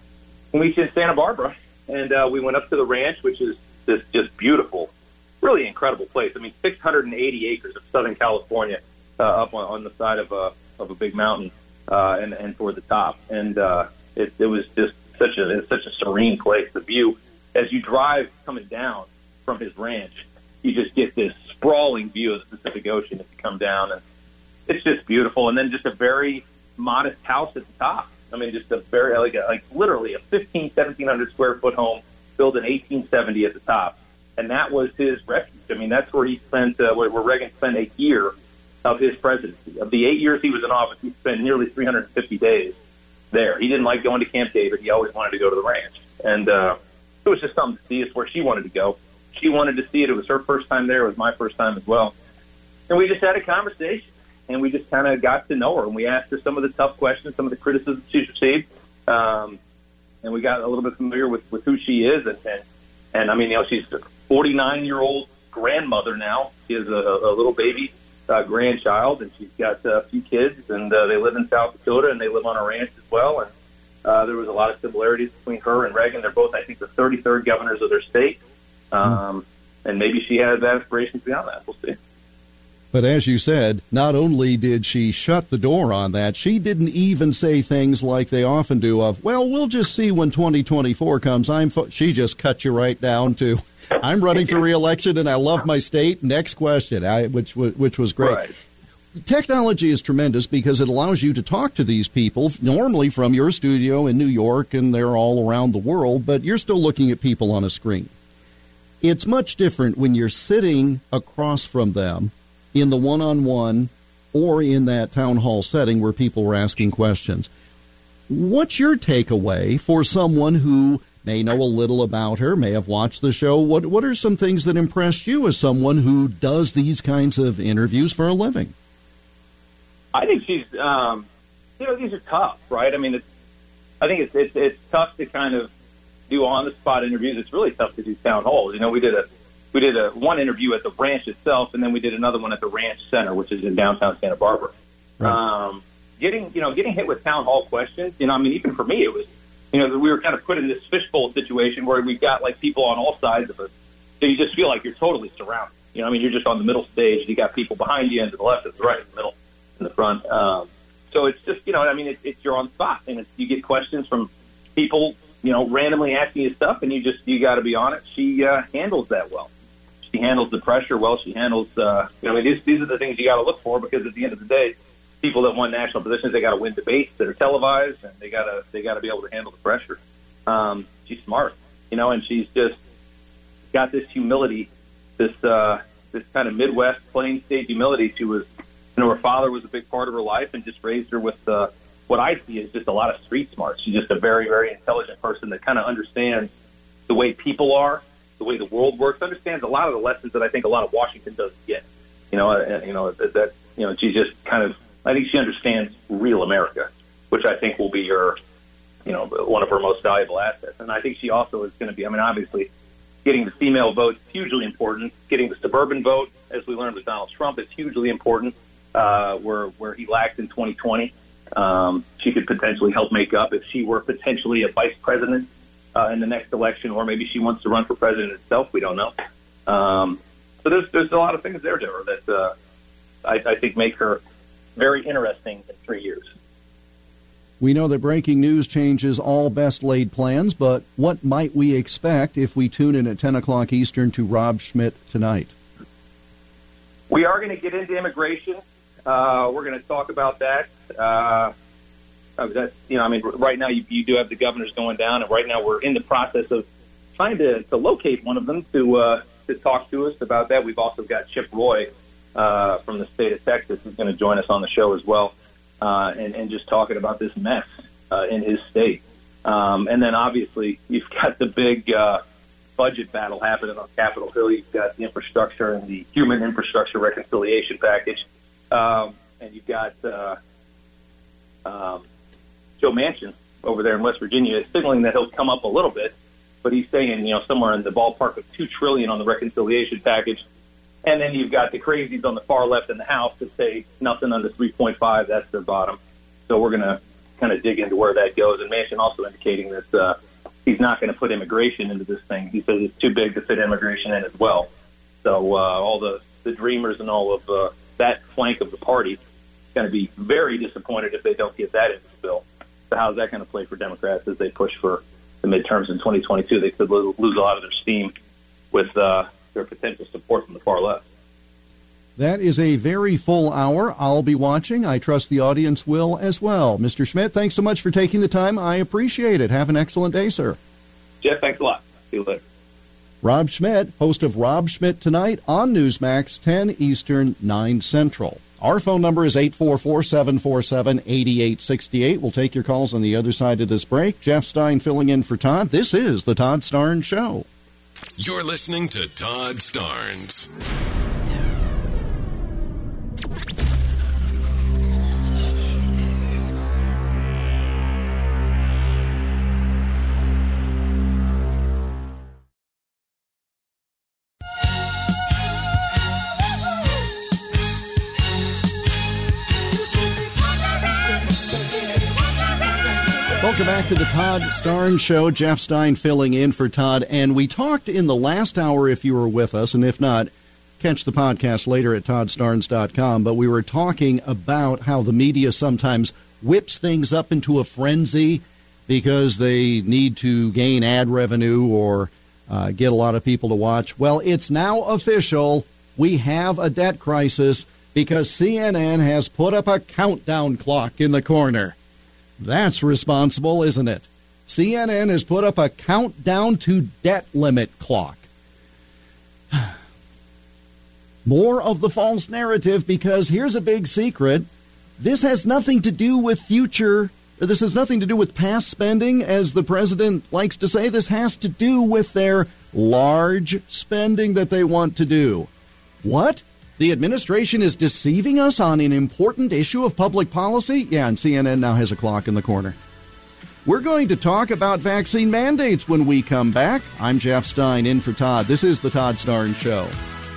in Santa Barbara. And we went up to the ranch, which is this just beautiful, really incredible place. I mean, 680 acres of Southern California up on the side of a big mountain and toward the top. And it was just such a serene place. The view, as you drive coming down from his ranch, you just get this sprawling view of the Pacific Ocean as you come down, and it's just beautiful. And then just a very modest house at the top. I mean, just a very like literally a 1,700 square foot home built in 1870 at the top, and that was his refuge. I mean, that's where he spent where Reagan spent a year of his presidency. Of the 8 years he was in office, he spent nearly 350 days there. He didn't like going to Camp David. He always wanted to go to the ranch, and it was just something to see. It's where she wanted to go. She wanted to see it. It was her first time there. It was my first time as well, and we just had a conversation. And we just kind of got to know her, and we asked her some of the tough questions, some of the criticisms she's received, and we got a little bit familiar with who she is. And I mean, she's a 49-year-old grandmother now. She has a little baby grandchild, and she's got a few kids, and they live in South Dakota, and they live on a ranch as well. And there was a lot of similarities between her and Reagan. They're both, I think, the 33rd governors of their state, and maybe she has aspirations beyond that. We'll see. But as you said, not only did she shut the door on that, she didn't even say things like they often do of, well, we'll just see when 2024 comes. She just cut you right down to, I'm running for re-election and I love my state. Next question, which was great. Right. Technology is tremendous because it allows you to talk to these people normally from your studio in New York, and they're all around the world, but you're still looking at people on a screen. It's much different when you're sitting across from them in the one-on-one or in that town hall setting where people were asking questions. What's your takeaway for someone who may know a little about her, may have watched the show? What are some things that impressed you as someone who does these kinds of interviews for a living? I think she's, these are tough, right? I mean, I think it's tough to kind of do on-the-spot interviews. It's really tough to do town halls. We did one interview at the ranch itself, and then we did another one at the Ranch Center, which is in downtown Santa Barbara. Right. Getting hit with town hall questions, even for me, it was, we were kind of put in this fishbowl situation where we've got like people on all sides of us. So you just feel like you're totally surrounded. You're just on the middle stage. You got people behind you and to the left, and to the right, in the middle, in the front. So it's just, it's you're on spot, and you get questions from people, randomly asking you stuff, and you got to be on it. She handles that well. She handles the pressure well. She handles, these are the things you got to look for, because at the end of the day, people that won national positions, they got to win debates that are televised, and they got to be able to handle the pressure. She's smart, and she's just got this humility, this kind of Midwest plain state humility. She was, her father was a big part of her life, and just raised her with what I see is just a lot of street smarts. She's just a very, very intelligent person that kind of understands the way people are, the way the world works, understands a lot of the lessons that I think a lot of Washington doesn't get. She just kind of, I think she understands real America, which I think will be her, one of her most valuable assets. And I think she also is going to be, obviously, getting the female vote is hugely important. Getting the suburban vote, as we learned with Donald Trump, is hugely important, where he lacked in 2020. She could potentially help make up if she were potentially a vice president in the next election, or maybe she wants to run for president itself. We don't know. So there's a lot of things there to her that I think, make her very interesting in 3 years. We know that breaking news changes all best-laid plans, but what might we expect if we tune in at 10 o'clock Eastern to Rob Schmitt tonight? We are going to get into immigration. We're going to talk about that. Right now you do have the governors going down, and right now we're in the process of trying to locate one of them to talk to us about that. We've also got Chip Roy from the state of Texas who's going to join us on the show as well, and just talking about this mess in his state. And then obviously you've got the big budget battle happening on Capitol Hill. You've got the infrastructure and the human infrastructure reconciliation package. And you've got Joe Manchin over there in West Virginia signaling that he'll come up a little bit, but he's saying, somewhere in the ballpark of $2 trillion on the reconciliation package. And then you've got the crazies on the far left in the House that say nothing under 3.5, that's their bottom. So we're going to kind of dig into where that goes. And Manchin also indicating that he's not going to put immigration into this thing. He says it's too big to fit immigration in as well. So all the dreamers and all of that flank of the party is going to be very disappointed if they don't get that into the bill. So how's that going to play for Democrats as they push for the midterms in 2022? They could lose a lot of their steam with their potential support from the far left. That is a very full hour. I'll be watching. I trust the audience will as well. Mr. Schmitt, thanks so much for taking the time. I appreciate it. Have an excellent day, sir. Jeff, thanks a lot. See you later. Rob Schmitt, host of Rob Schmitt Tonight on Newsmax, 10 Eastern, 9 Central. Our phone number is 844-747-8868. We'll take your calls on the other side of this break. Jeff Stein filling in for Todd. This is the Todd Starnes Show. You're listening to Todd Starnes. Welcome back to the Todd Starnes Show. Jeff Stein filling in for Todd. And we talked in the last hour, if you were with us, and if not, catch the podcast later at toddstarnes.com. But we were talking about how the media sometimes whips things up into a frenzy because they need to gain ad revenue or get a lot of people to watch. Well, it's now official. We have a debt crisis because CNN has put up a countdown clock in the corner. That's responsible, isn't it? CNN has put up a countdown to debt limit clock. More of the false narrative, because here's a big secret. This has nothing to do with this has nothing to do with past spending, as the president likes to say. This has to do with their large spending that they want to do. What? The administration is deceiving us on an important issue of public policy? Yeah, and CNN now has a clock in the corner. We're going to talk about vaccine mandates when we come back. I'm Jeff Stein, in for Todd. This is the Todd Starnes Show.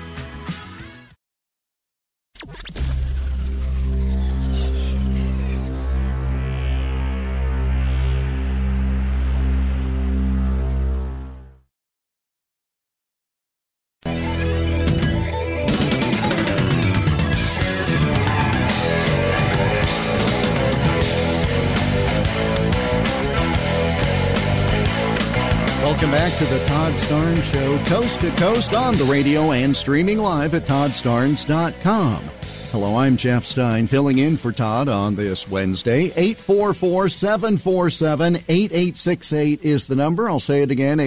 Welcome back to the Todd Starnes Show, coast to coast on the radio and streaming live at toddstarnes.com. Hello, I'm Jeff Stein, filling in for Todd on this Wednesday. 844-747-8868 is the number. I'll say it again,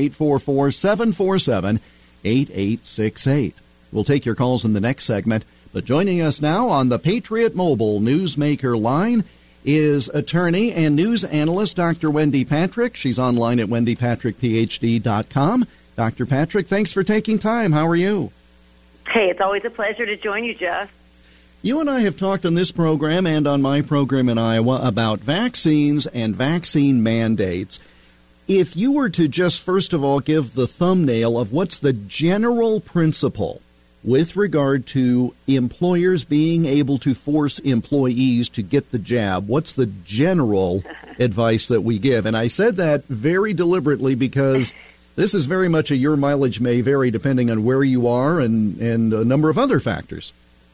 844-747-8868. We'll take your calls in the next segment, but joining us now on the Patriot Mobile Newsmaker line is attorney and news analyst Dr. Wendy Patrick. She's online at wendypatrickphd.com. Dr. Patrick, thanks for taking time. How are you? Hey, it's always a pleasure to join you, Jeff. You and I have talked on this program and on my program in Iowa about vaccines and vaccine mandates. If you were to just, first of all, give the thumbnail of what's the general principle with regard to employers being able to force employees to get the jab, what's the general advice that we give? And I said that very deliberately because this is very much your mileage may vary depending on where you are and a number of other factors.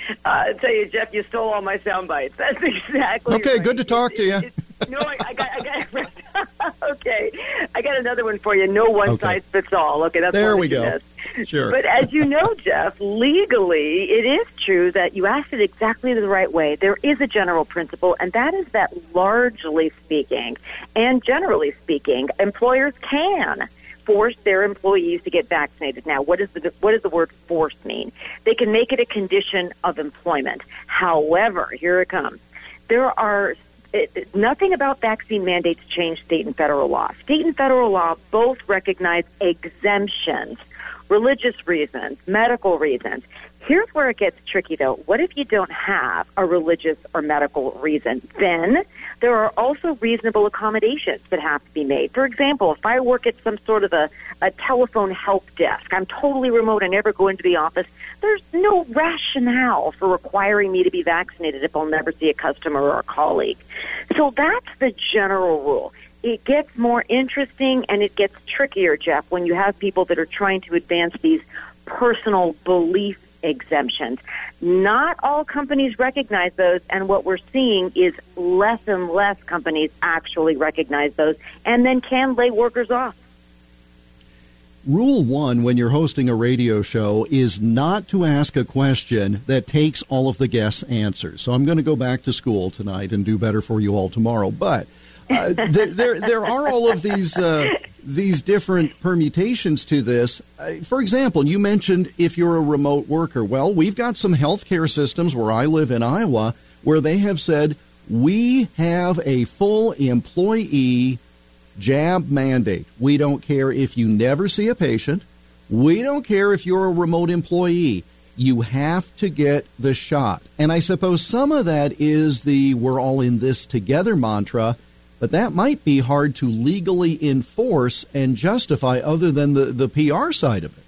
I tell you, Jeff, you stole all my sound bites. That's exactly okay. right. Good to talk to you. No, I got. Okay, I got another one for you. No one size fits all. Okay, that's there we go. Sure. But as you know, Jeff, legally, it is true that you asked it exactly the right way. There is a general principle, and that is that largely speaking, and generally speaking, employers can force their employees to get vaccinated. Now, what does the word force mean? They can make it a condition of employment. However, here it comes. Nothing about vaccine mandates change state and federal law. State and federal law both recognize exemptions, religious reasons, medical reasons. Here's where it gets tricky, though. What if you don't have a religious or medical reason? Then there are also reasonable accommodations that have to be made. For example, if I work at some sort of a telephone help desk, I'm totally remote, I never go into the office, there's no rationale for requiring me to be vaccinated if I'll never see a customer or a colleague. So that's the general rule. It gets more interesting and it gets trickier, Jeff, when you have people that are trying to advance these personal belief exemptions. Not all companies recognize those, and what we're seeing is less and less companies actually recognize those and then can lay workers off. Rule 1 when you're hosting a radio show is not to ask a question that takes all of the guests' answers. So I'm going to go back to school tonight and do better for you all tomorrow. But there are all of these different permutations to this. For example, you mentioned if you're a remote worker. Well, we've got some healthcare systems where I live in Iowa where they have said we have a full employee jab mandate. We don't care if you never see a patient. We don't care if you're a remote employee. You have to get the shot. And I suppose some of that is the we're all in this together mantra, but that might be hard to legally enforce and justify other than the PR side of it.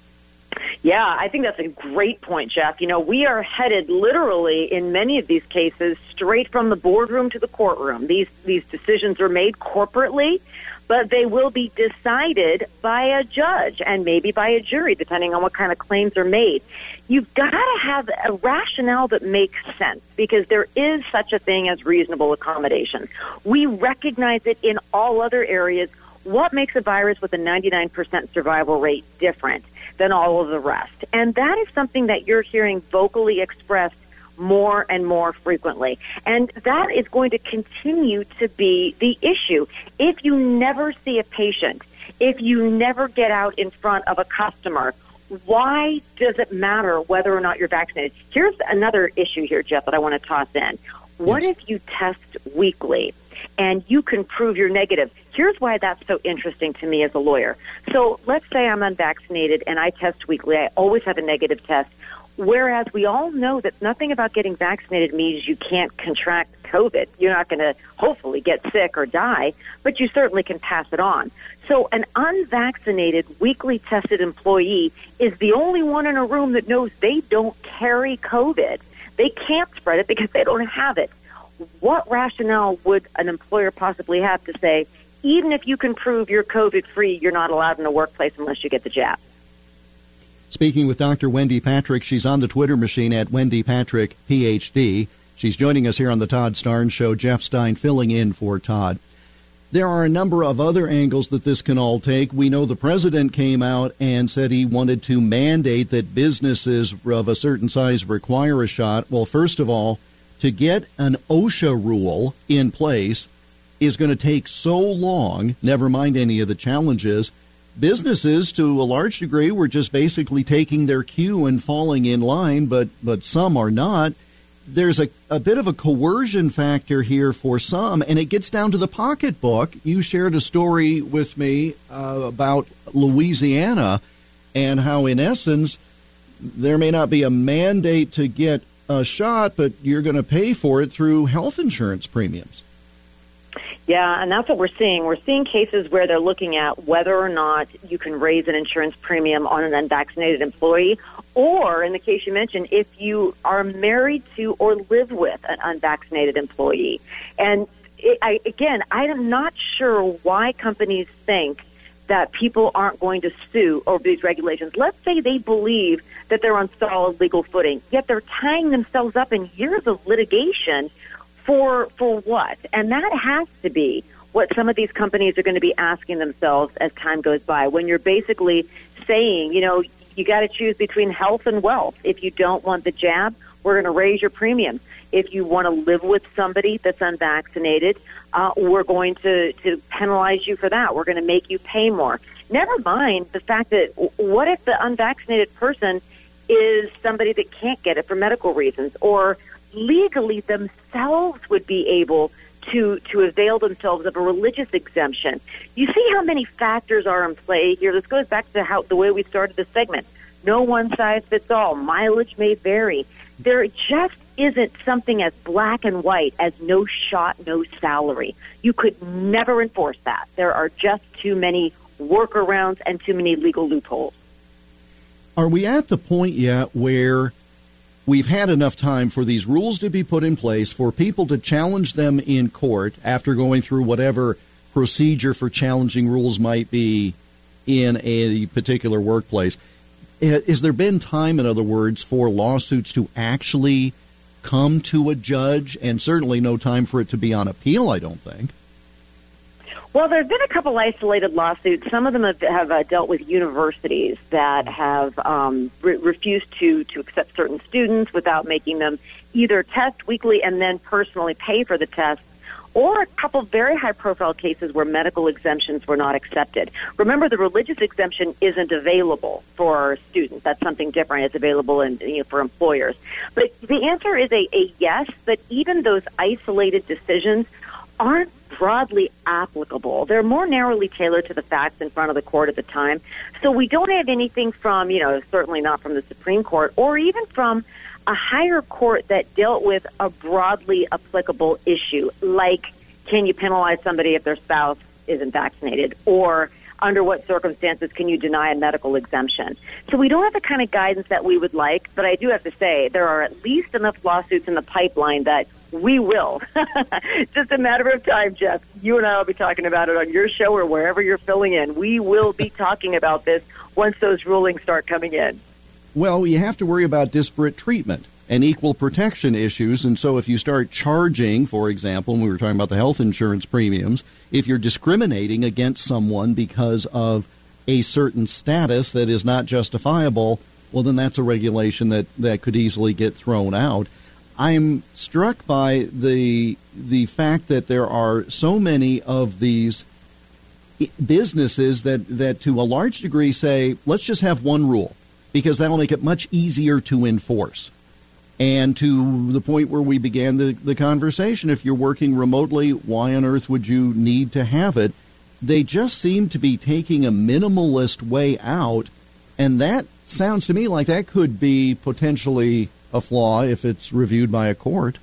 Yeah, I think that's a great point, Jeff. You know, we are headed literally in many of these cases straight from the boardroom to the courtroom. These decisions are made corporately, but they will be decided by a judge and maybe by a jury, depending on what kind of claims are made. You've got to have a rationale that makes sense because there is such a thing as reasonable accommodation. We recognize it in all other areas. What makes a virus with a 99% survival rate different than all of the rest? And that is something that you're hearing vocally expressed more and more frequently. And that is going to continue to be the issue. If you never see a patient, if you never get out in front of a customer, why does it matter whether or not you're vaccinated? Here's another issue here, Jeff, that I want to toss in. What if you test weekly and you can prove you're negative? Here's why that's so interesting to me as a lawyer. So let's say I'm unvaccinated and I test weekly. I always have a negative test. Whereas we all know that nothing about getting vaccinated means you can't contract COVID. You're not going to hopefully get sick or die, but you certainly can pass it on. So an unvaccinated, weekly tested employee is the only one in a room that knows they don't carry COVID. They can't spread it because they don't have it. What rationale would an employer possibly have to say, even if you can prove you're COVID-free, you're not allowed in the workplace unless you get the jab? Speaking with Dr. Wendy Patrick, she's on the Twitter machine at Wendy Patrick, PhD. She's joining us here on the Todd Starnes Show. Jeff Stein filling in for Todd. There are a number of other angles that this can all take. We know the president came out and said he wanted to mandate that businesses of a certain size require a shot. Well, first of all, to get an OSHA rule in place is going to take so long, never mind any of the challenges. Businesses, to a large degree, were just basically taking their cue and falling in line, but some are not. There's a bit of a coercion factor here for some, and it gets down to the pocketbook. You shared a story with me about Louisiana and how, in essence, there may not be a mandate to get a shot, but you're going to pay for it through health insurance premiums. Yeah, and that's what we're seeing. We're seeing cases where they're looking at whether or not you can raise an insurance premium on an unvaccinated employee, or, in the case you mentioned, if you are married to or live with an unvaccinated employee. And, I'm not sure why companies think that people aren't going to sue over these regulations. Let's say they believe that they're on solid legal footing, yet they're tying themselves up in years of litigation for what? And that has to be what some of these companies are going to be asking themselves as time goes by, when you're basically saying, you know, you got to choose between health and wealth. If you don't want the jab, we're going to raise your premiums. If you want to live with somebody that's unvaccinated, we're going to penalize you for that. We're going to make you pay more. Never mind the fact that what if the unvaccinated person is somebody that can't get it for medical reasons, or legally themselves would be able to avail themselves of a religious exemption. You see how many factors are in play here. This goes back to the way we started the segment. No one size fits all. Mileage may vary. There just isn't something as black and white as no shot, no salary. You could never enforce that. There are just too many workarounds and too many legal loopholes. Are we at the point yet where we've had enough time for these rules to be put in place, for people to challenge them in court after going through whatever procedure for challenging rules might be in a particular workplace? Has there been time, in other words, for lawsuits to actually come to a judge, and certainly no time for it to be on appeal, I don't think? Well, there have been a couple isolated lawsuits. Some of them have dealt with universities that have refused to accept certain students without making them either test weekly and then personally pay for the test, or a couple very high-profile cases where medical exemptions were not accepted. Remember, the religious exemption isn't available for students. That's something different. It's available for employers. But the answer is a yes, but even those isolated decisions aren't broadly applicable. They're more narrowly tailored to the facts in front of the court at the time. So we don't have anything from, certainly not from the Supreme Court or even from a higher court that dealt with a broadly applicable issue, like can you penalize somebody if their spouse isn't vaccinated, or under what circumstances can you deny a medical exemption. So we don't have the kind of guidance that we would like, but I do have to say there are at least enough lawsuits in the pipeline that we will. Just a matter of time, Jeff. You and I will be talking about it on your show or wherever you're filling in. We will be talking about this once those rulings start coming in. Well, you have to worry about disparate treatment and equal protection issues. And so if you start charging, for example, when we were talking about the health insurance premiums, if you're discriminating against someone because of a certain status that is not justifiable, well, then that's a regulation that could easily get thrown out. I'm struck by the fact that there are so many of these businesses that to a large degree say, let's just have one rule, because that'll make it much easier to enforce. And to the point where we began the conversation, if you're working remotely, why on earth would you need to have it? They just seem to be taking a minimalist way out, and that sounds to me like that could be potentially a flaw if it's reviewed by a court.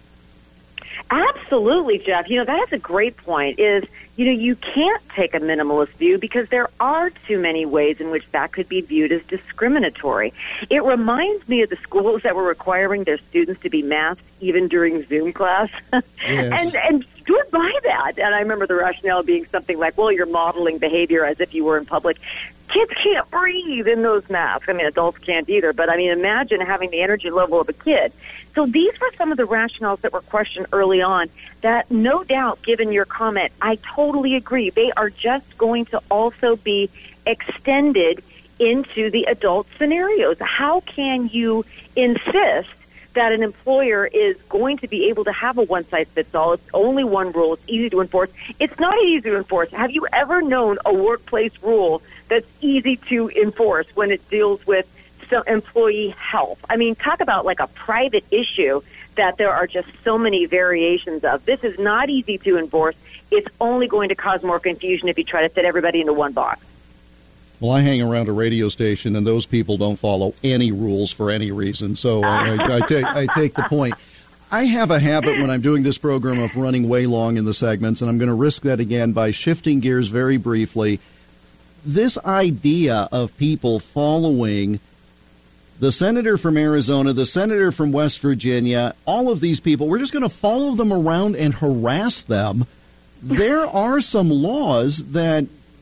Absolutely, Jeff. That is a great point, is, you can't take a minimalist view because there are too many ways in which that could be viewed as discriminatory. It reminds me of the schools that were requiring their students to be masked even during Zoom class. Yes. and stood by that. And I remember the rationale being something like, well, you're modeling behavior as if you were in public. Kids can't breathe in those masks. I mean, adults can't either. But, imagine having the energy level of a kid. So these were some of the rationales that were questioned early on that, no doubt, given your comment, I totally agree. They are just going to also be extended into the adult scenarios. How can you insist that an employer is going to be able to have a one-size-fits-all? It's only one rule. It's easy to enforce. It's not easy to enforce. Have you ever known a workplace rule that's easy to enforce when it deals with employee health? I mean, talk about like a private issue that there are just so many variations of. This is not easy to enforce. It's only going to cause more confusion if you try to fit everybody into one box. Well, I hang around a radio station, and those people don't follow any rules for any reason, so I take the point. I have a habit when I'm doing this program of running way long in the segments, and I'm going to risk that again by shifting gears very briefly. This idea of people following the senator from Arizona, the senator from West Virginia, all of these people, we're just going to follow them around and harass them. There are some laws that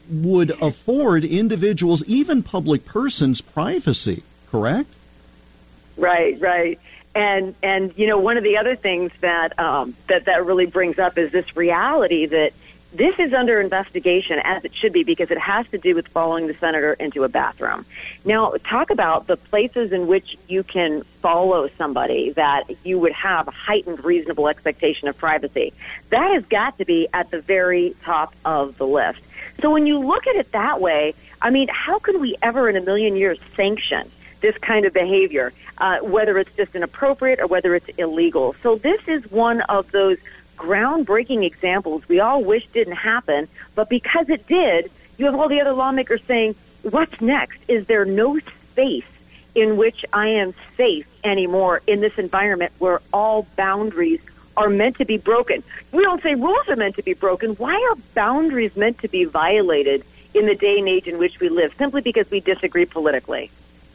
would afford individuals, even public persons, privacy, correct? Right. And one of the other things that that really brings up is this reality that this is under investigation, as it should be, because it has to do with following the senator into a bathroom. Now, talk about the places in which you can follow somebody that you would have a heightened reasonable expectation of privacy. That has got to be at the very top of the list. So when you look at it that way, I mean, how could we ever in a million years sanction this kind of behavior, whether it's just inappropriate or whether it's illegal? So this is one of those groundbreaking examples we all wish didn't happen, but because it did, you have all the other lawmakers saying, what's next? Is there no space in which I am safe anymore in this environment where all boundaries are meant to be broken? We don't say rules are meant to be broken. Why are boundaries meant to be violated in the day and age in which we live, simply because we disagree politically?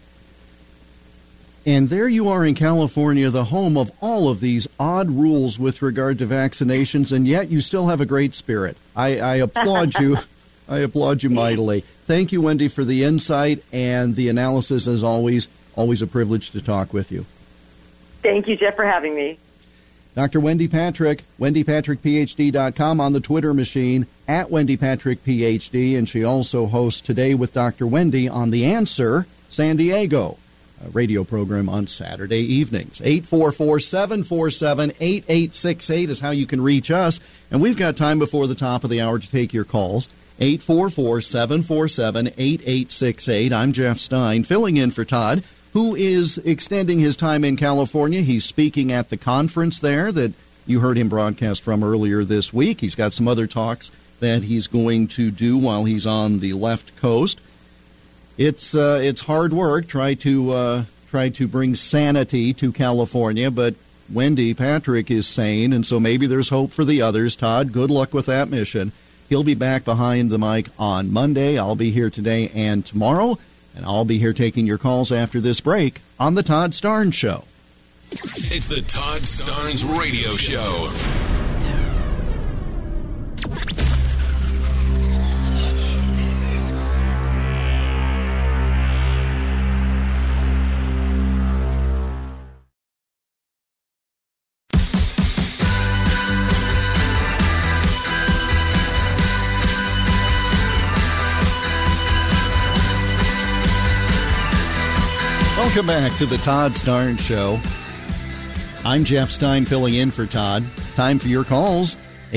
And there you are in California, the home of all of these odd rules with regard to vaccinations, and yet you still have a great spirit. I applaud you. I applaud you mightily. Thank you, Wendy, for the insight and the analysis, as always. Always a privilege to talk with you. Thank you, Jeff, for having me. Dr. Wendy Patrick, wendypatrickphd.com, on the Twitter machine, at Wendy Patrick PhD, and she also hosts Today with Dr. Wendy on The Answer San Diego, a radio program on Saturday evenings. 844-747-8868 is how you can reach us, and we've got time before the top of the hour to take your calls. 844-747-8868. I'm Jeff Stein, filling in for Todd, who is extending his time in California. He's speaking at the conference there that you heard him broadcast from earlier this week. He's got some other talks that he's going to do while he's on the left coast. It's hard work. Try to bring sanity to California, but Wendy Patrick is sane, and so maybe there's hope for the others. Todd, good luck with that mission. He'll be back behind the mic on Monday. I'll be here today and tomorrow, and I'll be here taking your calls after this break on The Todd Starnes Show. It's The Todd Starnes Radio Show. Welcome back to the Todd Starnes Show. I'm Jeff Stein, filling in for Todd. Time for your calls,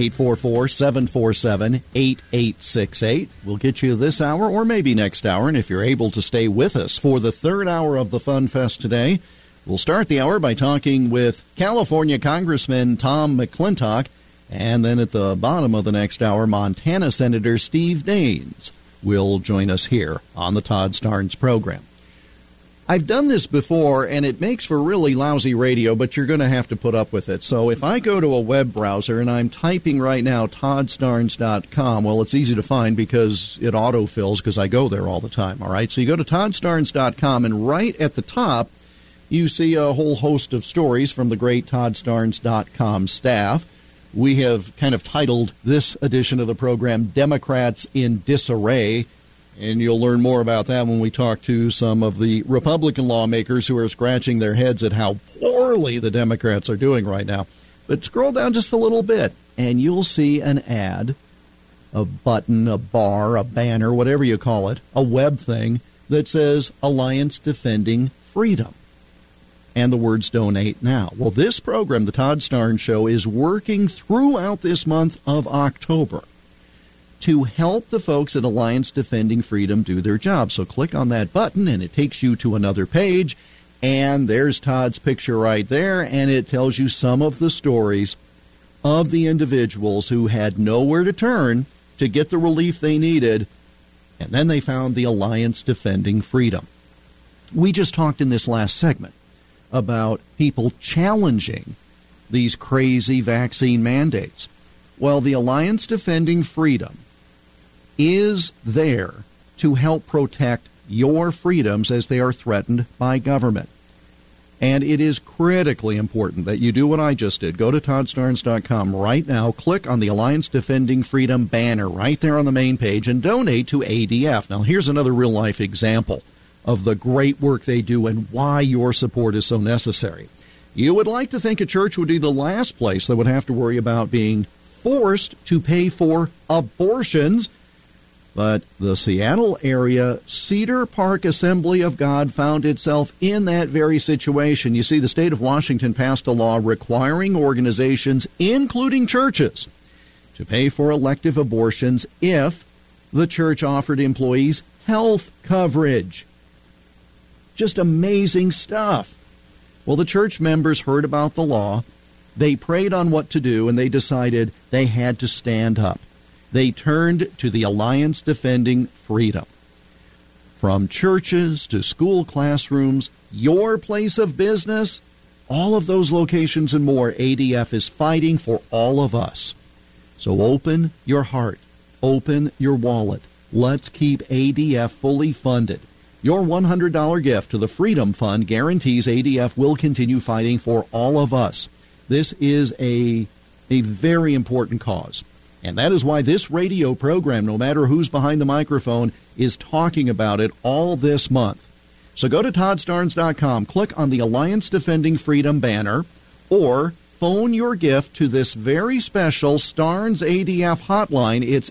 844-747-8868. We'll get you this hour or maybe next hour, and if you're able to stay with us for the third hour of the Fun Fest today, we'll start the hour by talking with California Congressman Tom McClintock, and then at the bottom of the next hour, Montana Senator Steve Daines will join us here on the Todd Starnes program. I've done this before, and it makes for really lousy radio, but you're going to have to put up with it. So if I go to a web browser, and I'm typing right now toddstarnes.com, well, it's easy to find because it autofills because I go there all the time, all right? So you go to toddstarnes.com, and right at the top, you see a whole host of stories from the great toddstarnes.com staff. We have kind of titled this edition of the program, Democrats in Disarray. And you'll learn more about that when we talk to some of the Republican lawmakers who are scratching their heads at how poorly the Democrats are doing right now. But scroll down just a little bit, and you'll see an ad, a button, a bar, a banner, whatever you call it, a web thing that says Alliance Defending Freedom. And the words Donate Now. Well, this program, The Todd Starnes Show, is working throughout this month of October to help the folks at Alliance Defending Freedom do their job. So click on that button, and it takes you to another page, and there's Todd's picture right there, and it tells you some of the stories of the individuals who had nowhere to turn to get the relief they needed, and then they found the Alliance Defending Freedom. We just talked in this last segment about people challenging these crazy vaccine mandates. Well, the Alliance Defending Freedom is there to help protect your freedoms as they are threatened by government. And it is critically important that you do what I just did. Go to ToddStarnes.com right now, click on the Alliance Defending Freedom banner right there on the main page, and donate to ADF. Now, here's another real-life example of the great work they do and why your support is so necessary. You would like to think a church would be the last place that would have to worry about being forced to pay for abortions. But the Seattle area Cedar Park Assembly of God found itself in that very situation. You see, the state of Washington passed a law requiring organizations, including churches, to pay for elective abortions if the church offered employees health coverage. Just amazing stuff. Well, the church members heard about the law. They prayed on what to do, and they decided they had to stand up. They turned to the Alliance Defending Freedom. From churches to school classrooms, your place of business, all of those locations and more, ADF is fighting for all of us. So open your heart, open your wallet. Let's keep ADF fully funded. Your $100 gift to the Freedom Fund guarantees ADF will continue fighting for all of us. This is a very important cause. And that is why this radio program, no matter who's behind the microphone, is talking about it all this month. So go to ToddStarnes.com, click on the Alliance Defending Freedom banner, or phone your gift to this very special Starnes ADF hotline. It's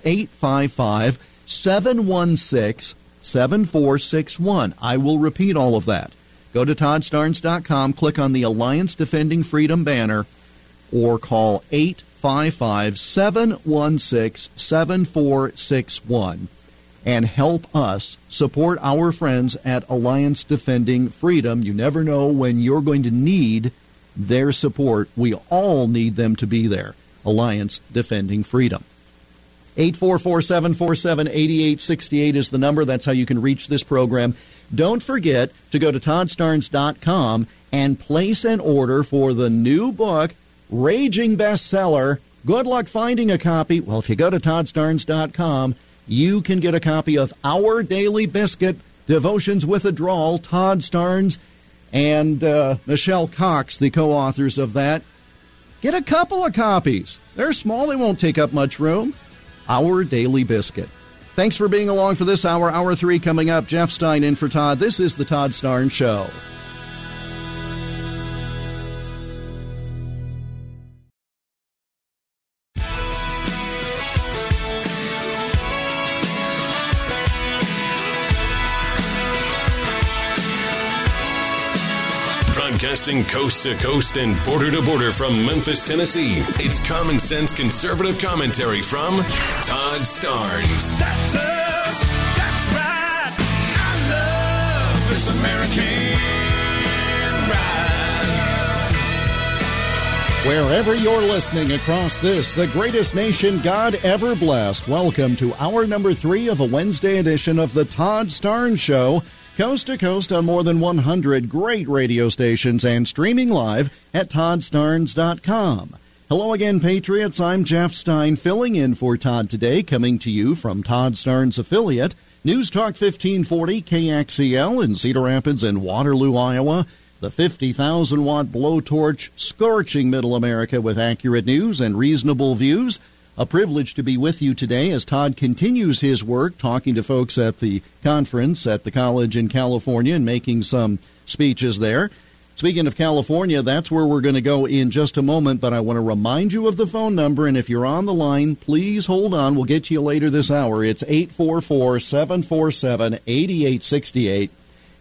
855-716-7461. I will repeat all of that. Go to ToddStarnes.com, click on the Alliance Defending Freedom banner, or call 855-716-7461 and help us support our friends at Alliance Defending Freedom. You never know when you're going to need their support. We all need them to be there. Alliance Defending Freedom. 844-747-8868 is the number. That's how you can reach this program. Don't forget to go to ToddStarnes.com and place an order for the new book, raging bestseller. Good luck finding a copy. Well, if you go to ToddStarnes.com, you can get a copy of Our Daily Biscuit, Devotions with a Drawl. Todd Starnes and Michelle Cox, the co-authors of that. Get a couple of copies. They're small. They won't take up much room. Our Daily Biscuit. Thanks for being along for this hour. Hour 3 coming up. Jeff Stein in for Todd. This is the Todd Starnes Show. Broadcasting coast to coast and border to border from Memphis, Tennessee. It's common sense conservative commentary from Todd Starnes. That's us. That's right. I love this American ride. Wherever you're listening across this, the greatest nation God ever blessed, welcome to hour number 3 of a Wednesday edition of the Todd Starnes Show. Coast to coast on more than 100 great radio stations and streaming live at ToddStarnes.com. Hello again, Patriots. I'm Jeff Stein, filling in for Todd today, coming to you from Todd Starnes' affiliate, News Talk 1540 KXEL in Cedar Rapids and Waterloo, Iowa. The 50,000-watt blowtorch scorching Middle America with accurate news and reasonable views. A privilege to be with you today as Todd continues his work talking to folks at the conference at the college in California and making some speeches there. Speaking of California, that's where we're going to go in just a moment, but I want to remind you of the phone number, and if you're on the line, please hold on. We'll get to you later this hour. It's 844-747-8868,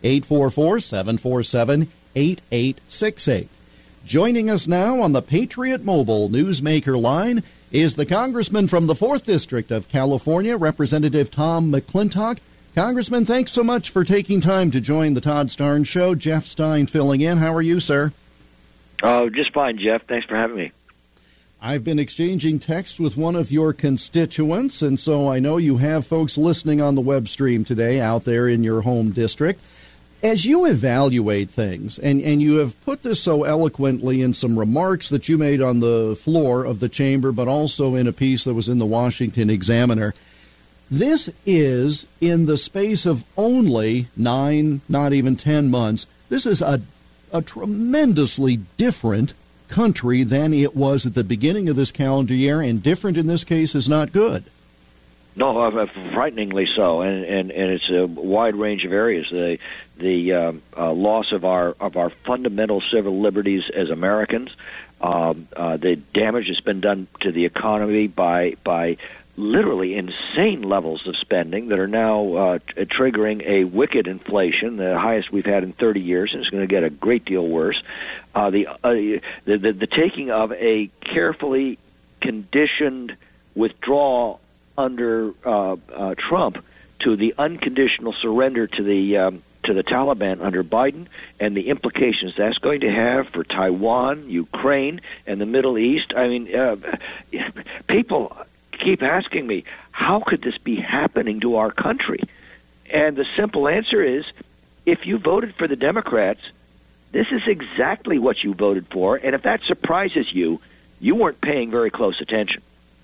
844-747-8868. Joining us now on the Patriot Mobile Newsmaker line is the congressman from the 4th District of California, Representative Tom McClintock. Congressman, thanks so much for taking time to join the Todd Starnes Show. Jeff Stein filling in. How are you, sir? Oh, just fine, Jeff. Thanks for having me. I've been exchanging text with one of your constituents, and so I know you have folks listening on the web stream today out there in your home district. As you evaluate things, and you have put this so eloquently in some remarks that you made on the floor of the chamber, but also in a piece that was in the Washington Examiner, this is, in the space of only 9, not even 10 months, this is a a tremendously different country than it was at the beginning of this calendar year, and different in this case is not good. No, frighteningly so, and it's a wide range of areas. The loss of our fundamental civil liberties as Americans, the damage that's been done to the economy by literally insane levels of spending that are now triggering a wicked inflation, the highest we've had in 30 years, and it's going to get a great deal worse. The taking of a carefully conditioned withdrawal under Trump to the unconditional surrender to the Taliban under Biden, and the implications that's going to have for Taiwan, Ukraine, and the Middle East. I mean, people keep asking me, how could this be happening to our country? And the simple answer is, if you voted for the Democrats, this is exactly what you voted for, and if that surprises you, you weren't paying very close attention.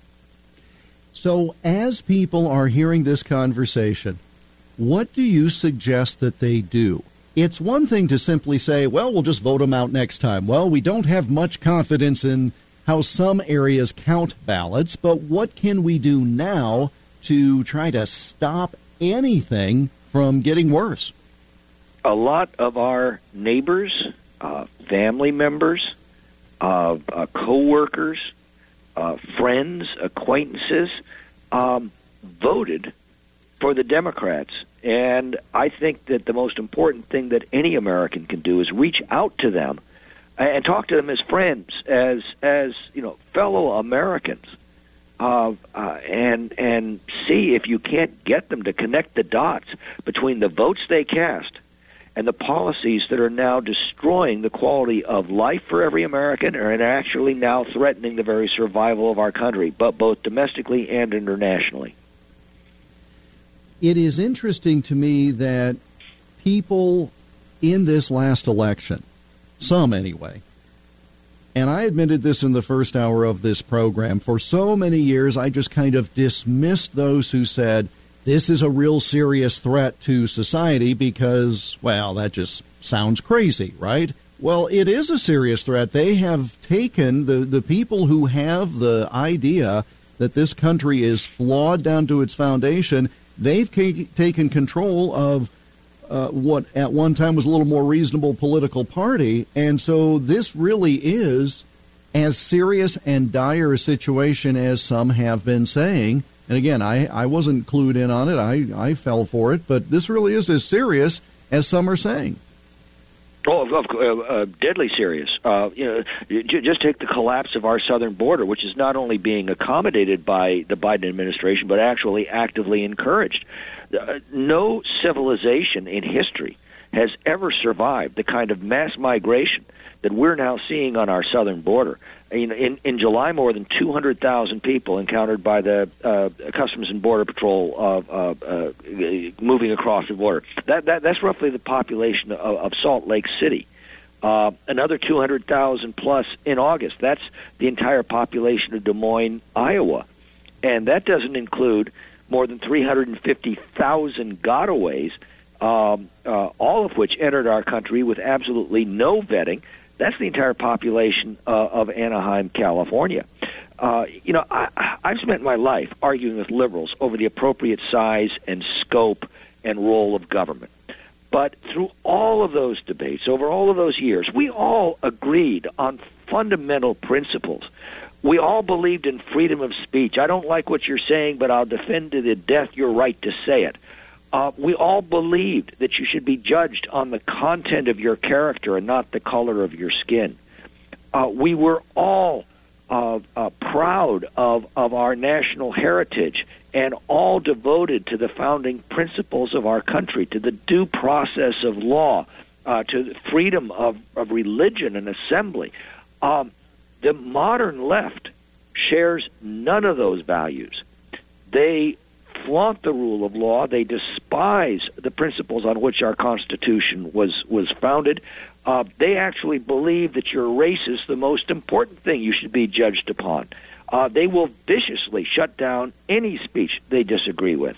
So as people are hearing this conversation, what do you suggest that they do? It's one thing to simply say, well, we'll just vote them out next time. Well, we don't have much confidence in how some areas count ballots, but what can we do now to try to stop anything from getting worse? A lot of our neighbors, family members, co-workers, friends, acquaintances voted for the Democrats. And I think that the most important thing that any American can do is reach out to them and talk to them as friends, as fellow Americans, and see if you can't get them to connect the dots between the votes they cast and the policies that are now destroying the quality of life for every American and are actually now threatening the very survival of our country, but both domestically and internationally. It is interesting to me that people in this last election, some anyway, and I admitted this in the first hour of this program, for so many years I just kind of dismissed those who said, this is a real serious threat to society because, well, that just sounds crazy, right? Well, it is a serious threat. They have taken the people who have the idea that this country is flawed down to its foundation. They've taken control of what at one time was a little more reasonable political party. And so this really is as serious and dire a situation as some have been saying. And again, I wasn't clued in on it. I fell for it. But this really is as serious as some are saying. Oh, deadly serious. Just take the collapse of our southern border, which is not only being accommodated by the Biden administration, but actually actively encouraged. No civilization in history has ever survived the kind of mass migration that we're now seeing on our southern border. In July, more than 200,000 people encountered by the Customs and Border Patrol moving across the border. That's roughly the population of Salt Lake City. Another 200,000 plus in August. That's the entire population of Des Moines, Iowa. And that doesn't include more than 350,000 gotaways, all of which entered our country with absolutely no vetting. That's the entire population of Anaheim, California. I've spent my life arguing with liberals over the appropriate size and scope and role of government. But through all of those debates, over all of those years, we all agreed on fundamental principles. We all believed in freedom of speech. I don't like what you're saying, but I'll defend to the death your right to say it. We all believed that you should be judged on the content of your character and not the color of your skin. We were all proud of our national heritage and all devoted to the founding principles of our country, to the due process of law, to the freedom of religion and assembly. The modern left shares none of those values. They flaunt the rule of law. They despise the principles on which our Constitution was founded. They actually believe that your race is the most important thing you should be judged upon. They will viciously shut down any speech they disagree with.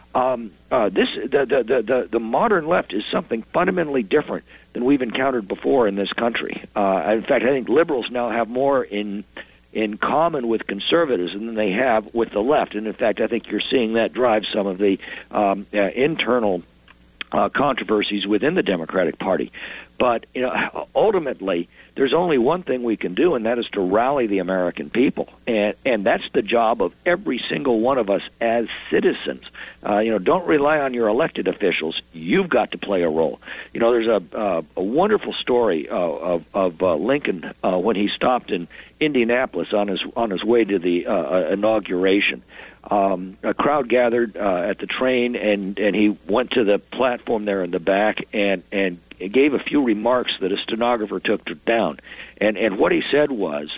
The modern left is something fundamentally different than we've encountered before in this country. In fact, I think liberals now have more in common with conservatives than they have with the left. And in fact, I think you're seeing that drive some of the internal controversies within the Democratic Party. But ultimately, there's only one thing we can do, and that is to rally the American people. And that's the job of every single one of us as citizens. Don't rely on your elected officials. You've got to play a role. There's a wonderful story of Lincoln when he stopped in Indianapolis on his way to the inauguration. A crowd gathered at the train, and he went to the platform there in the back and gave a few remarks that a stenographer took down. And what he said was,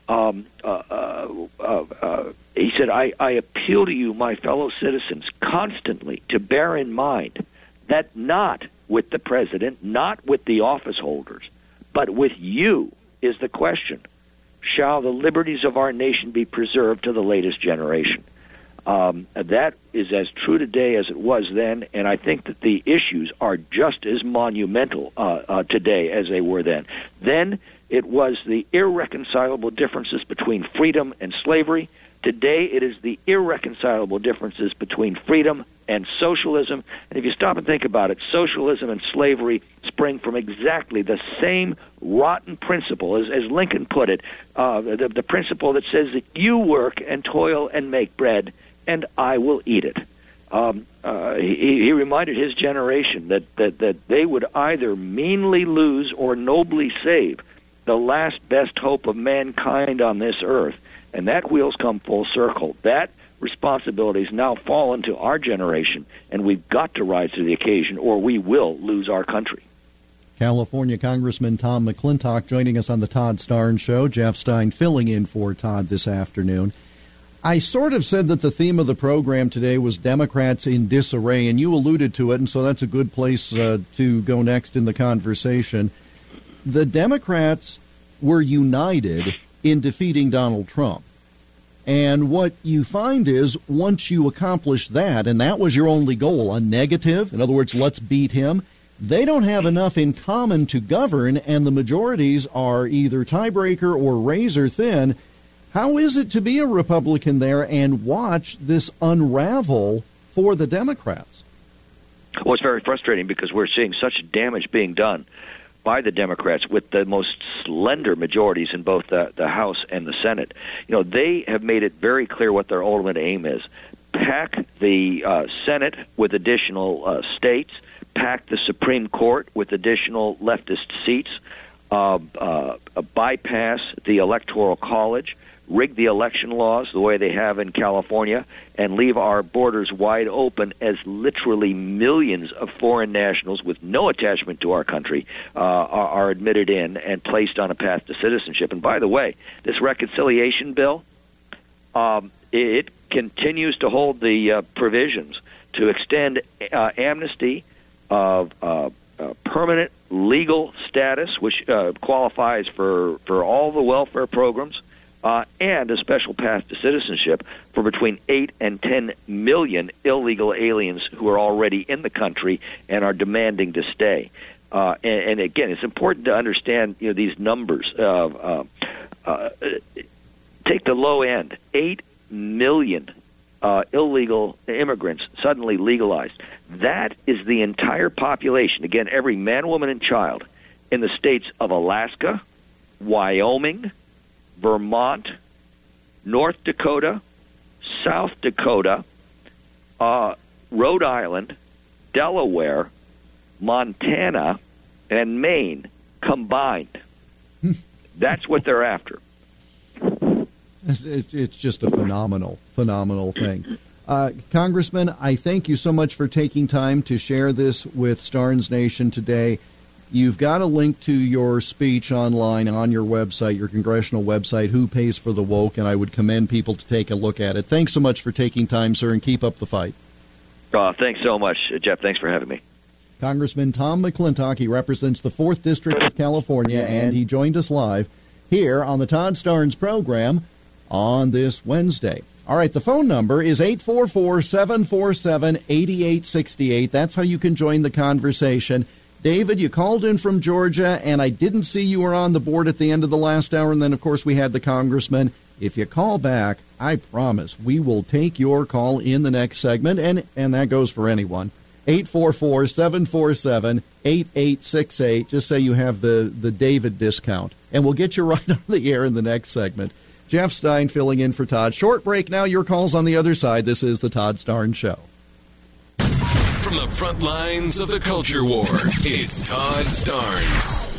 he said, I appeal to you, my fellow citizens, constantly to bear in mind that not with the president, not with the office holders, but with you is the question, shall the liberties of our nation be preserved to the latest generation? That is as true today as it was then, and I think that the issues are just as monumental today as they were then. Then it was the irreconcilable differences between freedom and slavery. Today it is the irreconcilable differences between freedom and socialism. And if you stop and think about it, socialism and slavery spring from exactly the same rotten principle, as Lincoln put it, the principle that says that you work and toil and make bread, and I will eat it. He reminded his generation that they would either meanly lose or nobly save the last best hope of mankind on this earth. And that wheel's come full circle. That responsibilities now fall into our generation, and we've got to rise to the occasion, or we will lose our country. California Congressman Tom McClintock joining us on the Todd Starnes Show. Jeff Stein filling in for Todd this afternoon. I sort of said that the theme of the program today was Democrats in disarray, and you alluded to it, and so that's a good place to go next in the conversation. The Democrats were united in defeating Donald Trump. And what you find is once you accomplish that, and that was your only goal, a negative, in other words, let's beat him, they don't have enough in common to govern, and the majorities are either tiebreaker or razor thin. How is it to be a Republican there and watch this unravel for the Democrats? Well, it's very frustrating because we're seeing such damage being done by the Democrats with the most slender majorities in both the House and the Senate. They have made it very clear what their ultimate aim is. Pack the Senate with additional states, pack the Supreme Court with additional leftist seats, bypass the Electoral College, rig the election laws the way they have in California, and leave our borders wide open as literally millions of foreign nationals with no attachment to our country are admitted in and placed on a path to citizenship. And by the way, this reconciliation bill, it continues to hold the provisions to extend amnesty of permanent legal status, which qualifies for all the welfare programs, and a special path to citizenship for between 8 and 10 million illegal aliens who are already in the country and are demanding to stay. And again, it's important to understand these numbers. Take the low end, 8 million illegal immigrants suddenly legalized. That is the entire population, again, every man, woman, and child in the states of Alaska, Wyoming, Vermont, North Dakota, South Dakota, Rhode Island, Delaware, Montana, and Maine combined. That's what they're after. It's just a phenomenal thing. Congressman, I thank you so much for taking time to share this with Starnes Nation today. You've got a link to your speech online on your website, your congressional website, Who Pays for the Woke, and I would commend people to take a look at it. Thanks so much for taking time, sir, and keep up the fight. Thanks so much, Jeff. Thanks for having me. Congressman Tom McClintock, he represents the 4th District of California, and he joined us live here on the Todd Starnes program on this Wednesday. All right, the phone number is 844-747-8868. That's how you can join the conversation. David, you called in from Georgia, and I didn't see you were on the board at the end of the last hour, and then, of course, we had the congressman. If you call back, I promise we will take your call in the next segment, and that goes for anyone. 844-747-8868. Just say you have the David discount, and we'll get you right on the air in the next segment. Jeff Stein filling in for Todd. Short break now. Your call's on the other side. This is the Todd Starnes Show. From the front lines of the culture war, it's Todd Starnes.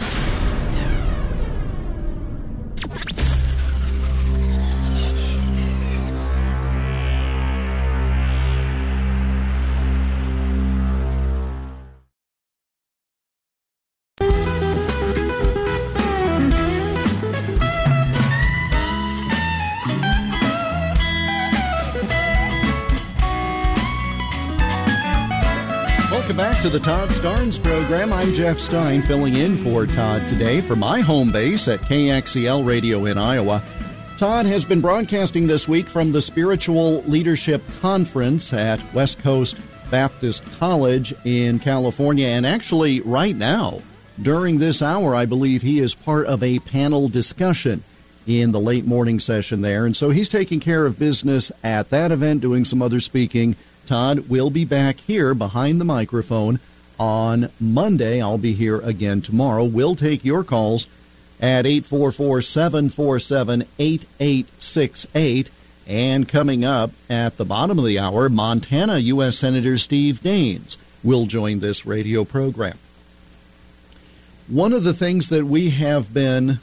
Back to the Todd Starnes program. I'm Jeff Stein filling in for Todd today from my home base at KXEL Radio in Iowa. Todd has been broadcasting this week from the Spiritual Leadership Conference at West Coast Baptist College in California. And actually, right now, during this hour, I believe he is part of a panel discussion in the late morning session there. And so he's taking care of business at that event, doing some other speaking. Todd will be back here behind the microphone on Monday. I'll be here again tomorrow. We'll take your calls at 844-747-8868. And coming up at the bottom of the hour, Montana U.S. Senator Steve Daines will join this radio program. One of the things that we have been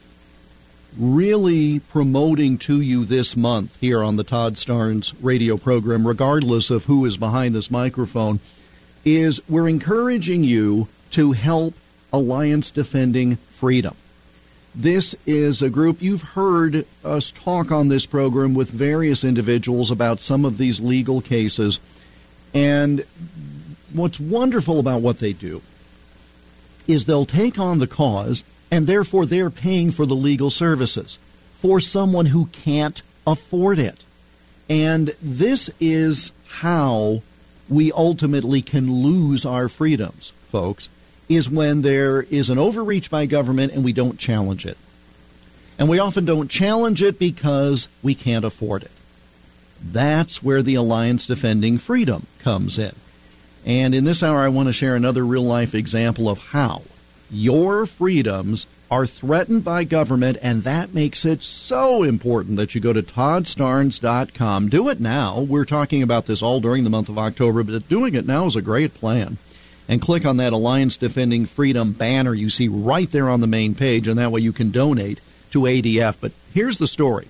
really promoting to you this month here on the Todd Starnes radio program, regardless of who is behind this microphone, is we're encouraging you to help Alliance Defending Freedom. This is a group, you've heard us talk on this program with various individuals about some of these legal cases, and what's wonderful about what they do is they'll take on the cause, and therefore they're paying for the legal services for someone who can't afford it. And this is how we ultimately can lose our freedoms, folks, is when there is an overreach by government and we don't challenge it. And we often don't challenge it because we can't afford it. That's where the Alliance Defending Freedom comes in. And in this hour, I want to share another real-life example of how your freedoms are threatened by government, and that makes it so important that you go to ToddStarnes.com. Do it now. We're talking about this all during the month of October, but doing it now is a great plan. And click on that Alliance Defending Freedom banner you see right there on the main page, and that way you can donate to ADF. But here's the story.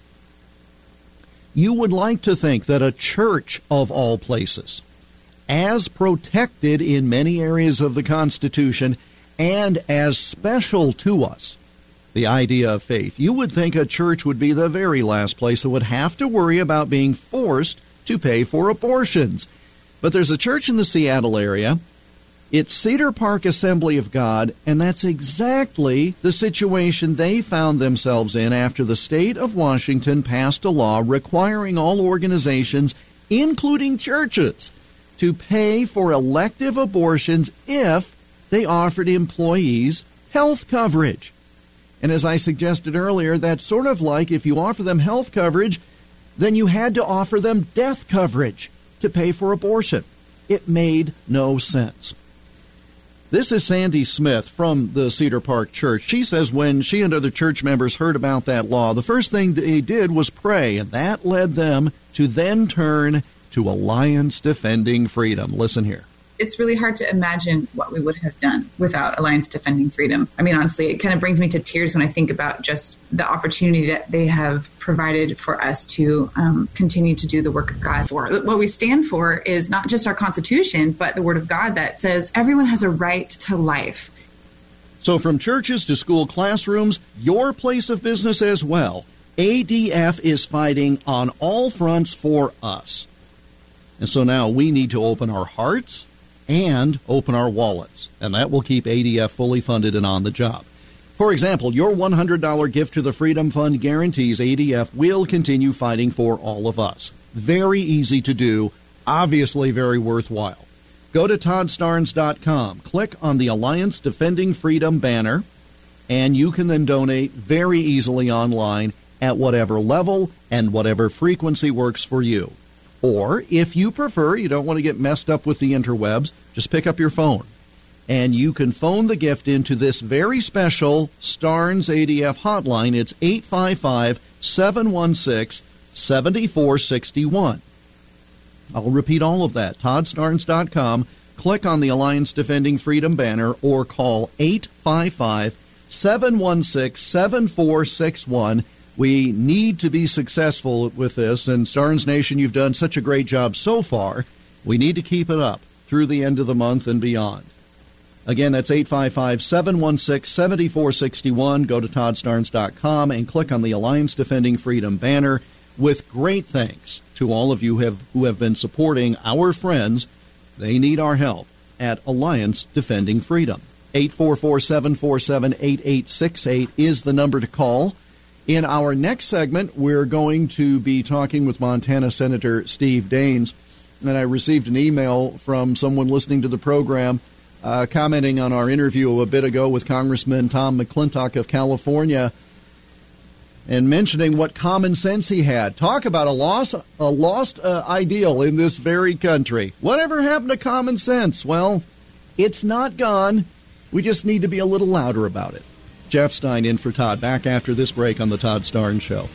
You would like to think that a church of all places, as protected in many areas of the Constitution and as special to us, the idea of faith, you would think a church would be the very last place that would have to worry about being forced to pay for abortions. But there's a church in the Seattle area. It's Cedar Park Assembly of God, and that's exactly the situation they found themselves in after the state of Washington passed a law requiring all organizations, including churches, to pay for elective abortions if they offered employees health coverage. And as I suggested earlier, that's sort of like if you offer them health coverage, then you had to offer them death coverage to pay for abortion. It made no sense. This is Sandy Smith from the Cedar Park Church. She says when she and other church members heard about that law, the first thing they did was pray, and that led them to then turn to Alliance Defending Freedom. Listen here. It's really hard to imagine what we would have done without Alliance Defending Freedom. I mean, honestly, it kind of brings me to tears when I think about just the opportunity that they have provided for us to continue to do the work of God. What we stand for is not just our Constitution, but the Word of God that says everyone has a right to life. So from churches to school classrooms, your place of business as well, ADF is fighting on all fronts for us. And so now we need to open our hearts and open our wallets, and that will keep ADF fully funded and on the job. For example, your $100 gift to the Freedom Fund guarantees ADF will continue fighting for all of us. Very easy to do, obviously very worthwhile. Go to toddstarnes.com, click on the Alliance Defending Freedom banner, and you can then donate very easily online at whatever level and whatever frequency works for you. Or, if you prefer, you don't want to get messed up with the interwebs, just pick up your phone. And you can phone the gift into this very special Starnes ADF hotline. It's 855-716-7461. I'll repeat all of that. toddstarnes.com. Click on the Alliance Defending Freedom banner or call 855-716-7461. We need to be successful with this, and Starnes Nation, you've done such a great job so far. We need to keep it up through the end of the month and beyond. Again, that's 855-716-7461. Go to toddstarnes.com and click on the Alliance Defending Freedom banner, with great thanks to all of you who have been supporting our friends. They need our help at Alliance Defending Freedom. 844-747-8868 is the number to call. In our next segment, we're going to be talking with Montana Senator Steve Daines. And I received an email from someone listening to the program commenting on our interview a bit ago with Congressman Tom McClintock of California and mentioning what common sense he had. Talk about a lost ideal in this very country. Whatever happened to common sense? Well, it's not gone. We just need to be a little louder about it. Jeff Stein in for Todd. Back after this break on the Todd Starnes Show.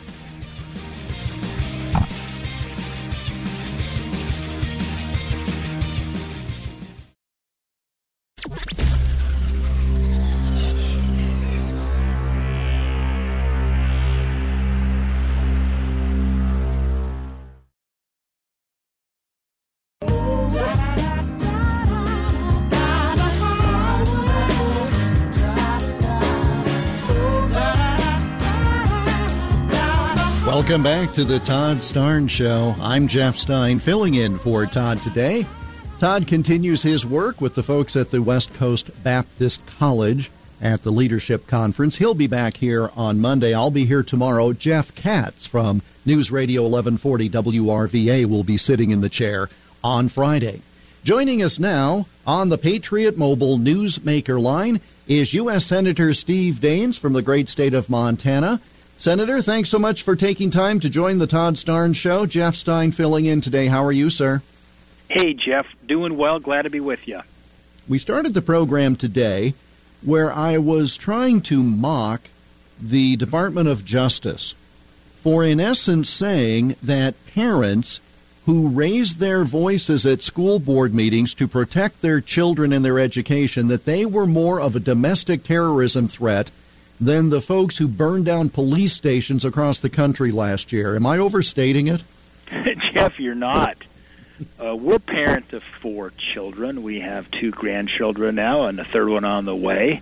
Welcome back to the Todd Starnes Show. I'm Jeff Stein, filling in for Todd today. Todd continues his work with the folks at the West Coast Baptist College at the Leadership Conference. He'll be back here on Monday. I'll be here tomorrow. Jeff Katz from News Radio 1140 WRVA will be sitting in the chair on Friday. Joining us now on the Patriot Mobile Newsmaker line is U.S. Senator Steve Daines from the great state of Montana. Senator, thanks so much for taking time to join the Todd Starnes Show. Jeff Stein filling in today. How are you, sir? Hey, Jeff. Doing well. Glad to be with you. We started the program today where I was trying to mock the Department of Justice for, in essence, saying that parents who raise their voices at school board meetings to protect their children and their education, that they were more of a domestic terrorism threat than the folks who burned down police stations across the country last year. Am I overstating it? Jeff, you're not. We're parents of 4 children. We have 2 grandchildren now and a third one on the way.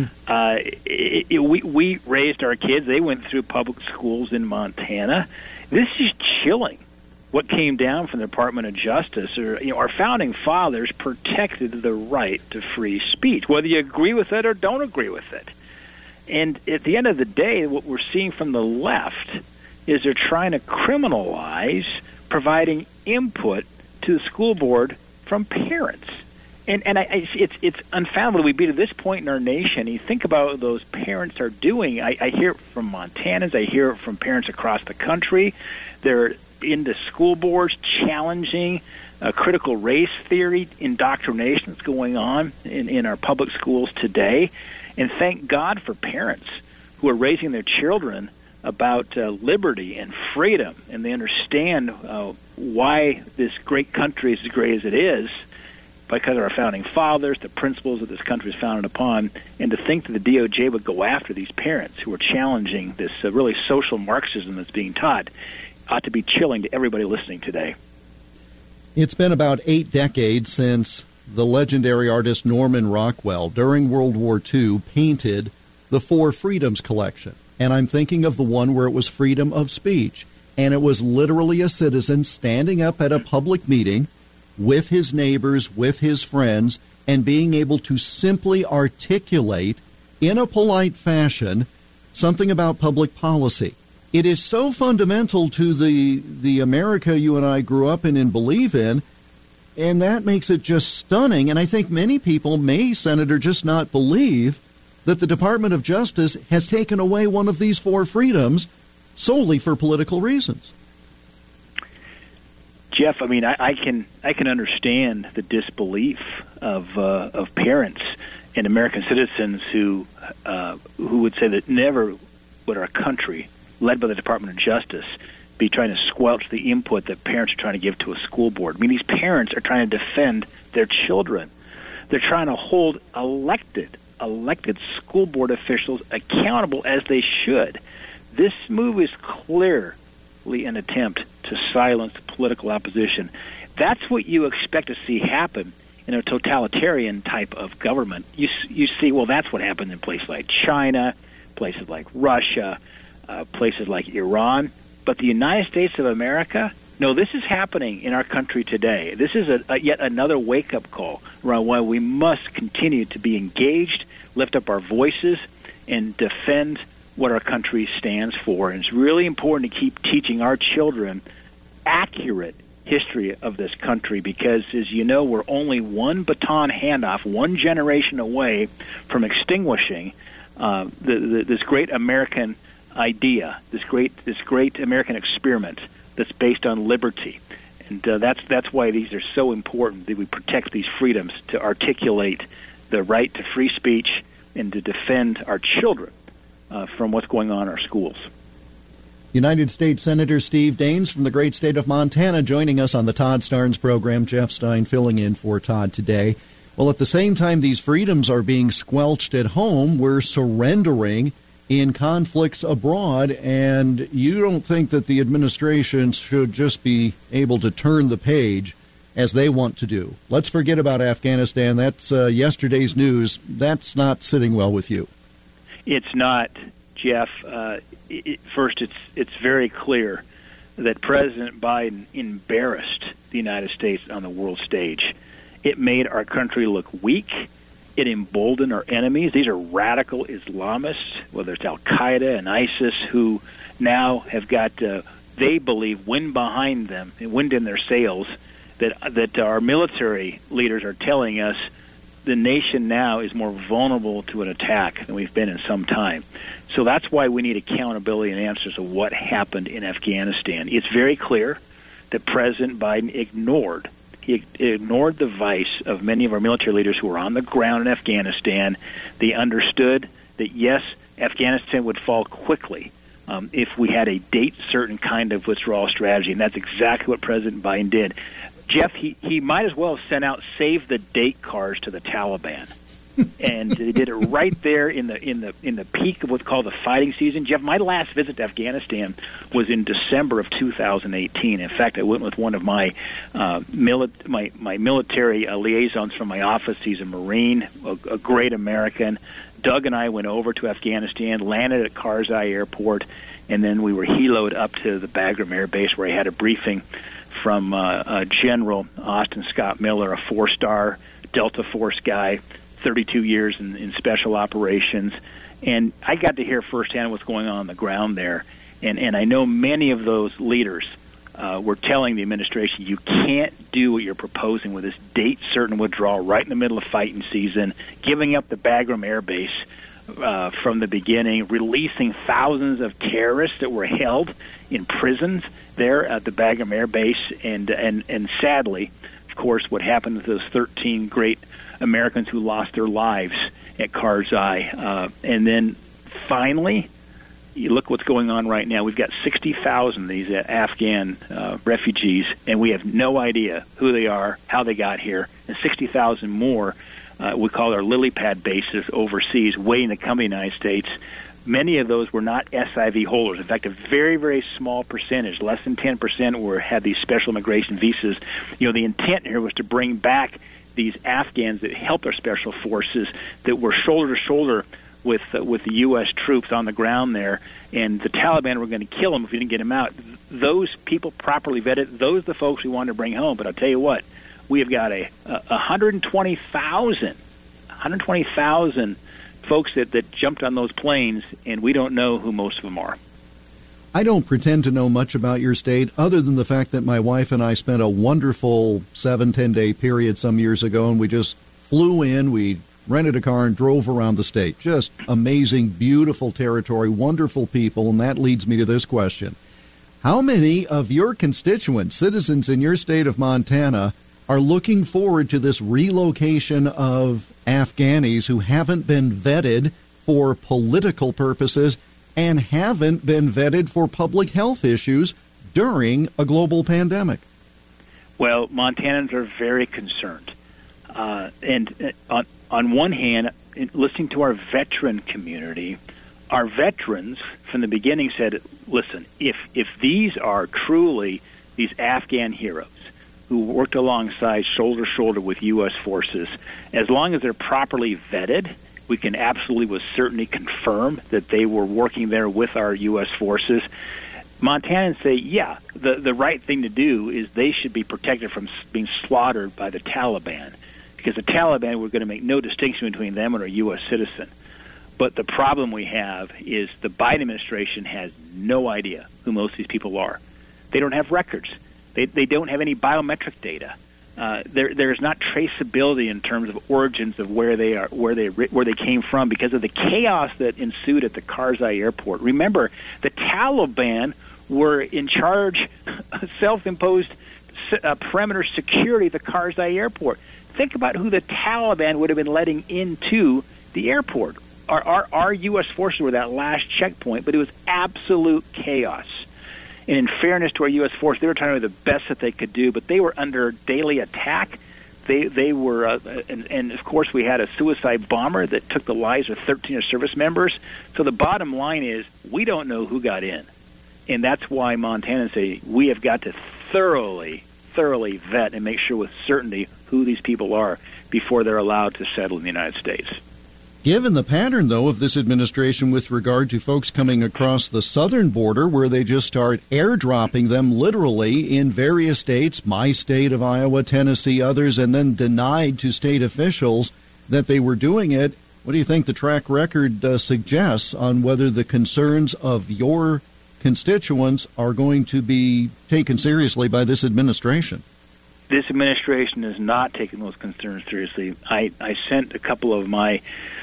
We raised our kids. They went through public schools in Montana. This is chilling. What came down from the Department of Justice, our founding fathers protected the right to free speech, whether you agree with it or don't agree with it. And at the end of the day, what we're seeing from the left is they're trying to criminalize providing input to the school board from parents. And it's unfathomable. We'd be to this point in our nation. You think about what those parents are doing. I hear it from Montanans. I hear it from parents across the country. They're into school boards challenging critical race theory indoctrination that's going on in our public schools today. And thank God for parents who are raising their children about liberty and freedom, and they understand why this great country is as great as it is because of our founding fathers, the principles that this country is founded upon, and to think that the DOJ would go after these parents who are challenging this really social Marxism that's being taught ought to be chilling to everybody listening today. It's been about 8 decades since the legendary artist Norman Rockwell, during World War II, painted the Four Freedoms collection. And I'm thinking of the one where it was freedom of speech. And it was literally a citizen standing up at a public meeting with his neighbors, with his friends, and being able to simply articulate in a polite fashion something about public policy. It is so fundamental to the America you and I grew up in and believe in, and that makes it just stunning. And I think many people may, Senator, just not believe that the Department of Justice has taken away one of these 4 freedoms solely for political reasons. Jeff, I mean, I can understand the disbelief of parents and American citizens who would say that never would our country, led by the Department of Justice, be trying to squelch the input that parents are trying to give to a school board. I mean, these parents are trying to defend their children. They're trying to hold elected school board officials accountable as they should. This move is clearly an attempt to silence political opposition. That's what you expect to see happen in a totalitarian type of government. You see, well, that's what happened in places like China, places like Russia, places like Iran. But the United States of America, no, this is happening in our country today. This is yet another wake-up call around why we must continue to be engaged, lift up our voices, and defend what our country stands for. And it's really important to keep teaching our children accurate history of this country because, as you know, we're only one baton handoff, one generation away from extinguishing this great American idea, this great American experiment that's based on liberty. And that's why these are so important, that we protect these freedoms to articulate the right to free speech and to defend our children from what's going on in our schools. United States Senator Steve Daines from the great state of Montana joining us on the Todd Starnes program. Jeff Stein filling in for Todd today. Well, at the same time these freedoms are being squelched at home, we're surrendering in conflicts abroad, and you don't think that the administration should just be able to turn the page as they want to do. Let's forget about Afghanistan. That's yesterday's news. That's not sitting well with you. It's not, Jeff. First, it's very clear that President Biden embarrassed the United States on the world stage. It made our country look weak. It emboldened our enemies. These are radical Islamists, whether it's Al-Qaeda and ISIS, who now have got, they believe, wind behind them, wind in their sails, that our military leaders are telling us the nation now is more vulnerable to an attack than we've been in some time. So that's why we need accountability and answers of what happened in Afghanistan. It's very clear that President Biden ignored the advice of many of our military leaders who were on the ground in Afghanistan. They understood that, yes, Afghanistan would fall quickly if we had a date-certain kind of withdrawal strategy, and that's exactly what President Biden did. Jeff, he might as well have sent out save-the-date cards to the Taliban. And they did it right there in the peak of what's called the fighting season. Jeff, my last visit to Afghanistan was in December of 2018. In fact, I went with one of my military liaisons from my office. He's a Marine, a great American. Doug and I went over to Afghanistan, landed at Karzai Airport, and then we were heloed up to the Bagram Air Base, where I had a briefing from General Austin Scott Miller, a 4-star Delta Force guy, 32 years in special operations, and I got to hear firsthand what's going on the ground there. And I know many of those leaders were telling the administration, you can't do what you're proposing with this date-certain withdrawal right in the middle of fighting season, giving up the Bagram Air Base from the beginning, releasing thousands of terrorists that were held in prisons there at the Bagram Air Base, and sadly, of course, what happened to those 13 great Americans who lost their lives at Karzai. And then finally, you look what's going on right now. We've got 60,000 of these Afghan refugees, and we have no idea who they are, how they got here, and 60,000 more we call our lily pad bases overseas waiting to come to the United States. Many of those were not SIV holders. In fact, a very, very small percentage, less than 10%, had these special immigration visas. You know, the intent here was to bring back these Afghans that helped our special forces, that were shoulder to shoulder with the U.S. troops on the ground there, and the Taliban were going to kill them if we didn't get them out. Those people properly vetted, those are the folks we wanted to bring home. But I'll tell you what, we have got 120,000 folks that jumped on those planes, and we don't know who most of them are. I don't pretend to know much about your state other than the fact that my wife and I spent a wonderful 7-10-day period some years ago, and we just flew in, we rented a car and drove around the state. Just amazing, beautiful territory, wonderful people, and that leads me to this question. How many of your constituents, citizens in your state of Montana, are looking forward to this relocation of Afghanis who haven't been vetted for political purposes and haven't been vetted for public health issues during a global pandemic? Well, Montanans are very concerned. And on one hand, listening to our veteran community, our veterans from the beginning said, listen, if these are truly these Afghan heroes who worked alongside shoulder to shoulder with U.S. forces, as long as they're properly vetted, we can absolutely with certainty confirm that they were working there with our U.S. forces. Montanans say, yeah, the right thing to do is they should be protected from being slaughtered by the Taliban, because the Taliban were going to make no distinction between them and a U.S. citizen. But the problem we have is the Biden administration has no idea who most of these people are. They don't have records. They don't have any biometric data. There's not traceability in terms of origins of where they are, where they came from, because of the chaos that ensued at the Karzai airport. Remember, the Taliban were in charge, self-imposed perimeter security at the Karzai airport. Think about who the Taliban would have been letting into the airport. Our U.S. forces were that last checkpoint, but it was absolute chaos. And in fairness to our U.S. force, they were trying to do the best that they could do, but they were under daily attack. They were, and of course, we had a suicide bomber that took the lives of 13 of service members. So the bottom line is, we don't know who got in, and that's why Montanans say we have got to thoroughly vet and make sure with certainty who these people are before they're allowed to settle in the United States. Given the pattern, though, of this administration with regard to folks coming across the southern border, where they just start airdropping them literally in various states, my state of Iowa, Tennessee, others, and then denied to state officials that they were doing it, what do you think the track record suggests on whether the concerns of your constituents are going to be taken seriously by this administration? This administration is not taking those concerns seriously. I sent a couple of my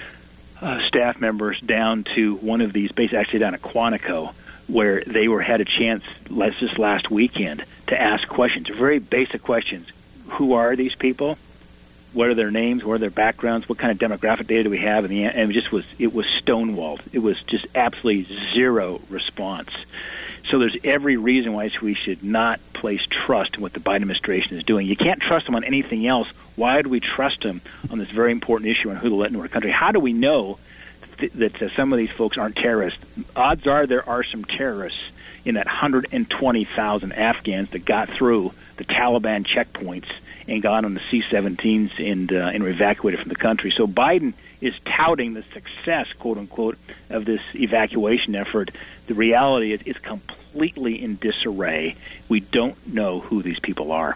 staff members down to one of these bases, actually down at Quantico, where they had a chance just last weekend to ask questions, very basic questions. Who are these people? What are their names? What are their backgrounds? What kind of demographic data do we have? And it was stonewalled. It was just absolutely zero response. So there's every reason why we should not place trust in what the Biden administration is doing. You can't trust them on anything else. Why do we trust them on this very important issue on who to let into our country? How do we know that some of these folks aren't terrorists? Odds are there are some terrorists in that 120,000 Afghans that got through the Taliban checkpoints and got on the C-17s and were evacuated from the country. So Biden is touting the success, quote-unquote, of this evacuation effort. The reality is it's completely in disarray. We don't know who these people are.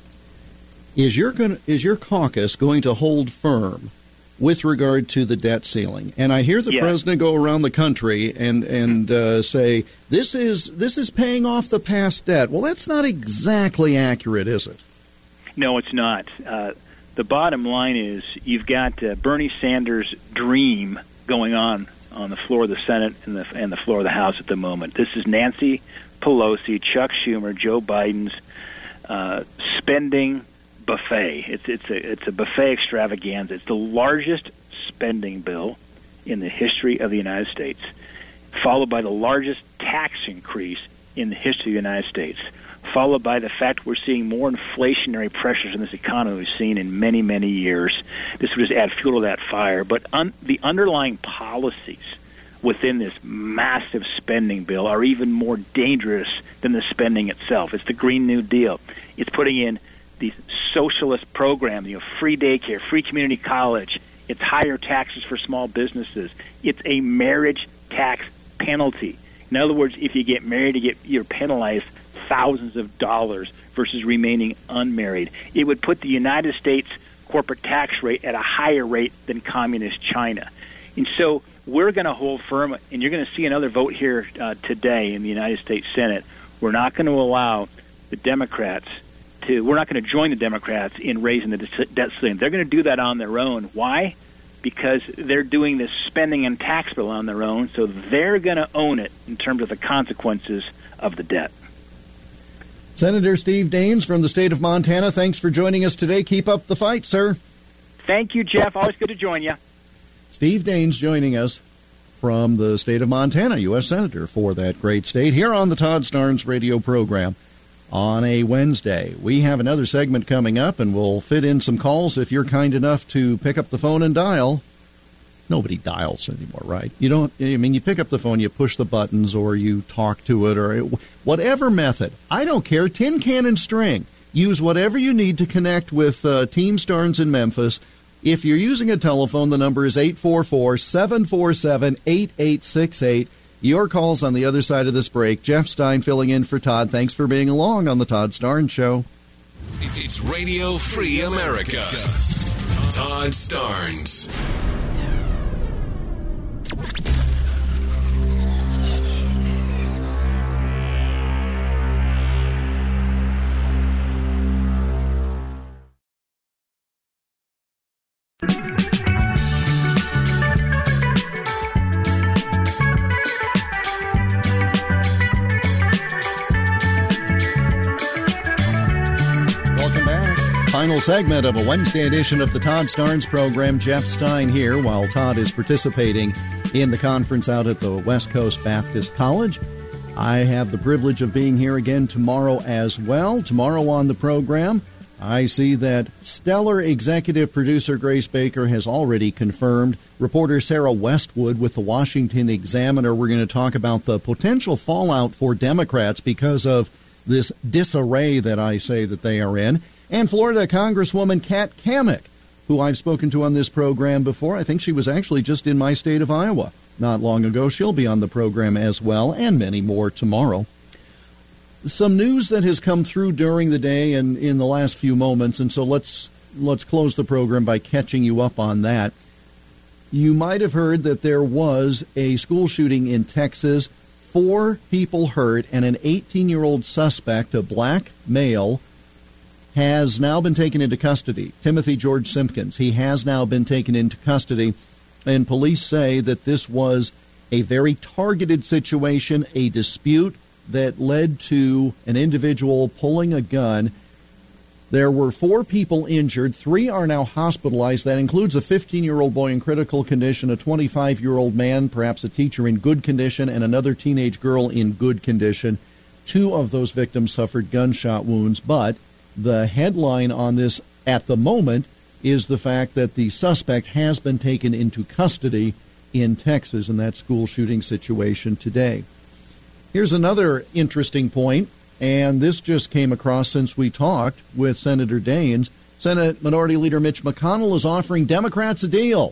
Is your caucus going to hold firm with regard to the debt ceiling? And I hear the president go around the country and say, this is paying off the past debt. Well, that's not exactly accurate, is it? No, it's not. The bottom line is you've got Bernie Sanders' dream going on the floor of the Senate and the floor of the House at the moment. This is Nancy Pelosi, Chuck Schumer, Joe Biden's spending buffet. It's a buffet extravaganza. It's the largest spending bill in the history of the United States, followed by the largest tax increase in the history of the United States, followed by the fact we're seeing more inflationary pressures in this economy we've seen in many, many years. This would just add fuel to that fire. But the underlying policies within this massive spending bill are even more dangerous than the spending itself. It's the Green New Deal. It's putting in these socialist programs, free daycare, free community college. It's higher taxes for small businesses. It's a marriage tax penalty. In other words, if you get married, you're penalized thousands of dollars versus remaining unmarried. It would put the United States corporate tax rate at a higher rate than communist China. And so we're going to hold firm, and you're going to see another vote here today in the United States Senate. We're not going to allow the Democrats we're not going to join the Democrats in raising the debt ceiling. They're going to do that on their own. Why? Because they're doing this spending and tax bill on their own, so they're going to own it in terms of the consequences of the debt. Senator Steve Daines from the state of Montana, thanks for joining us today. Keep up the fight, sir. Thank you, Jeff. Always good to join you. Steve Daines joining us from the state of Montana, U.S. Senator for that great state, here on the Todd Starnes radio program on a Wednesday. We have another segment coming up, and we'll fit in some calls if you're kind enough to pick up the phone and dial. Nobody dials anymore, right? You pick up the phone, you push the buttons, or you talk to it, or whatever method. I don't care. Tin can and string. Use whatever you need to connect with Team Starnes in Memphis. If you're using a telephone, the number is 844-747-8868. Your calls on the other side of this break. Jeff Stein filling in for Todd. Thanks for being along on the Todd Starnes Show. It's Radio Free America. Todd Starnes. Final segment of a Wednesday edition of the Todd Starnes program. Jeff Stein here while Todd is participating in the conference out at the West Coast Baptist College. I have the privilege of being here again tomorrow as well. Tomorrow on the program, I see that stellar executive producer Grace Baker has already confirmed. Reporter Sarah Westwood with the Washington Examiner. We're going to talk about the potential fallout for Democrats because of this disarray that I say that they are in. And Florida Congresswoman Kat Cammack, who I've spoken to on this program before. I think she was actually just in my state of Iowa not long ago. She'll be on the program as well, and many more tomorrow. Some news that has come through during the day and in the last few moments, and so let's close the program by catching you up on that. You might have heard that there was a school shooting in Texas, 4 people hurt, and an 18-year-old suspect, a black male, has now been taken into custody. Timothy George Simpkins. He has now been taken into custody, and police say that this was a very targeted situation, a dispute that led to an individual pulling a gun. There were 4 people injured. 3 are now hospitalized. That includes a 15-year-old boy in critical condition, a 25-year-old man, perhaps a teacher, in good condition, and another teenage girl in good condition. 2 of those victims suffered gunshot wounds, but the headline on this at the moment is the fact that the suspect has been taken into custody in Texas in that school shooting situation today. Here's another interesting point, and this just came across since we talked with Senator Daines. Senate Minority Leader Mitch McConnell is offering Democrats a deal.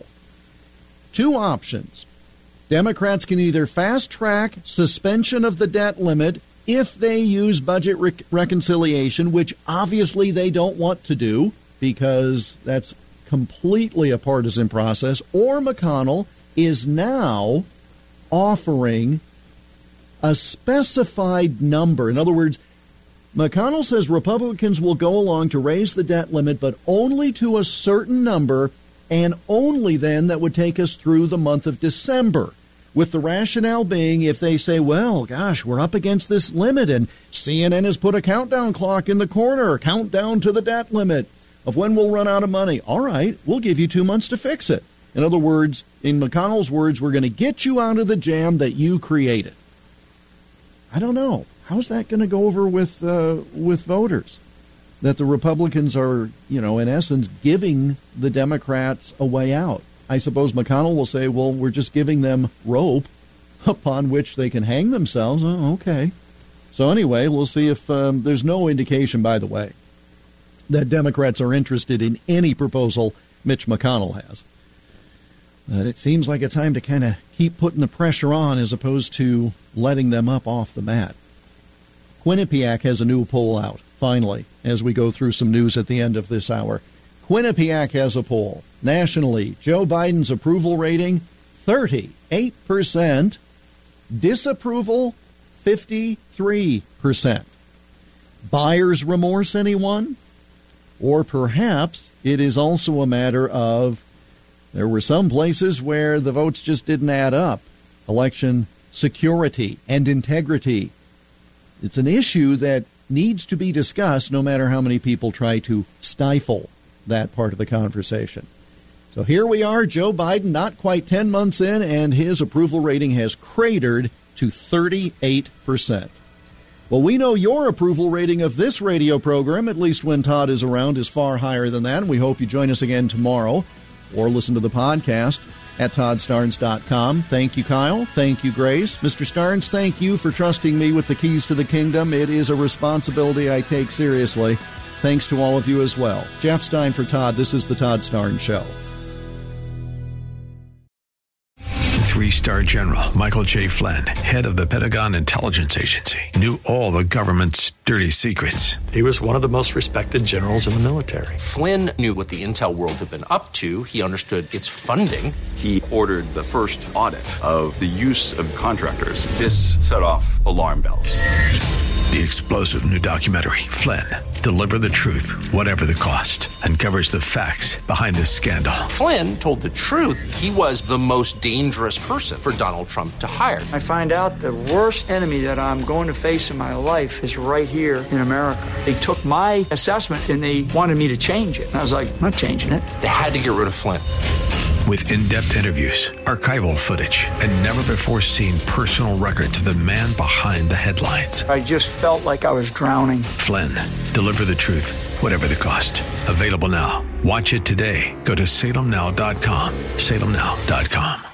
2 options. Democrats can either fast-track suspension of the debt limit if they use budget reconciliation, which obviously they don't want to do because that's completely a partisan process, or McConnell is now offering a specified number. In other words, McConnell says Republicans will go along to raise the debt limit, but only to a certain number, and only then that would take us through the month of December. With the rationale being if they say, well, gosh, we're up against this limit, and CNN has put a countdown clock in the corner, countdown to the debt limit of when we'll run out of money. All right, we'll give you 2 months to fix it. In other words, in McConnell's words, we're going to get you out of the jam that you created. I don't know. How's that going to go over with voters? That the Republicans are, in essence, giving the Democrats a way out. I suppose McConnell will say, well, we're just giving them rope upon which they can hang themselves. Oh, okay. So anyway, we'll see if there's no indication, by the way, that Democrats are interested in any proposal Mitch McConnell has. But it seems like a time to kind of keep putting the pressure on as opposed to letting them up off the mat. Quinnipiac has a new poll out, finally, as we go through some news at the end of this hour. Quinnipiac has a poll. Nationally, Joe Biden's approval rating, 30 38%. Disapproval, 53%. Buyer's remorse, anyone? Or perhaps it is also a matter of there were some places where the votes just didn't add up. Election security and integrity. It's an issue that needs to be discussed no matter how many people try to stifle that part of the conversation. So here we are, Joe Biden, not quite 10 months in, and his approval rating has cratered to 38%. Well, we know your approval rating of this radio program, at least when Todd is around, is far higher than that, and we hope you join us again tomorrow or listen to the podcast at ToddStarnes.com. Thank you, Kyle. Thank you, Grace. Mr. Starnes, thank you for trusting me with the keys to the kingdom. It is a responsibility I take seriously. Thanks to all of you as well. Jeff Stein for Todd. This is the Todd Starnes Show. 3-star General Michael J. Flynn, head of the Pentagon Intelligence Agency, knew all the government's dirty secrets. He was one of the most respected generals in the military. Flynn knew what the intel world had been up to. He understood its funding. He ordered the first audit of the use of contractors. This set off alarm bells. The explosive new documentary, Flynn, Deliver the Truth, Whatever the Cost, uncovers the facts behind this scandal. Flynn told the truth. He was the most dangerous person for Donald Trump to hire. I find out the worst enemy that I'm going to face in my life is right here in America. They took my assessment and they wanted me to change it. And I was like, I'm not changing it. They had to get rid of Flynn. With in-depth interviews, archival footage, and never-before-seen personal records of the man behind the headlines. I just felt like I was drowning. Flynn, Deliver the Truth, Whatever the Cost. Available now. Watch it today. Go to salemnow.com. salemnow.com.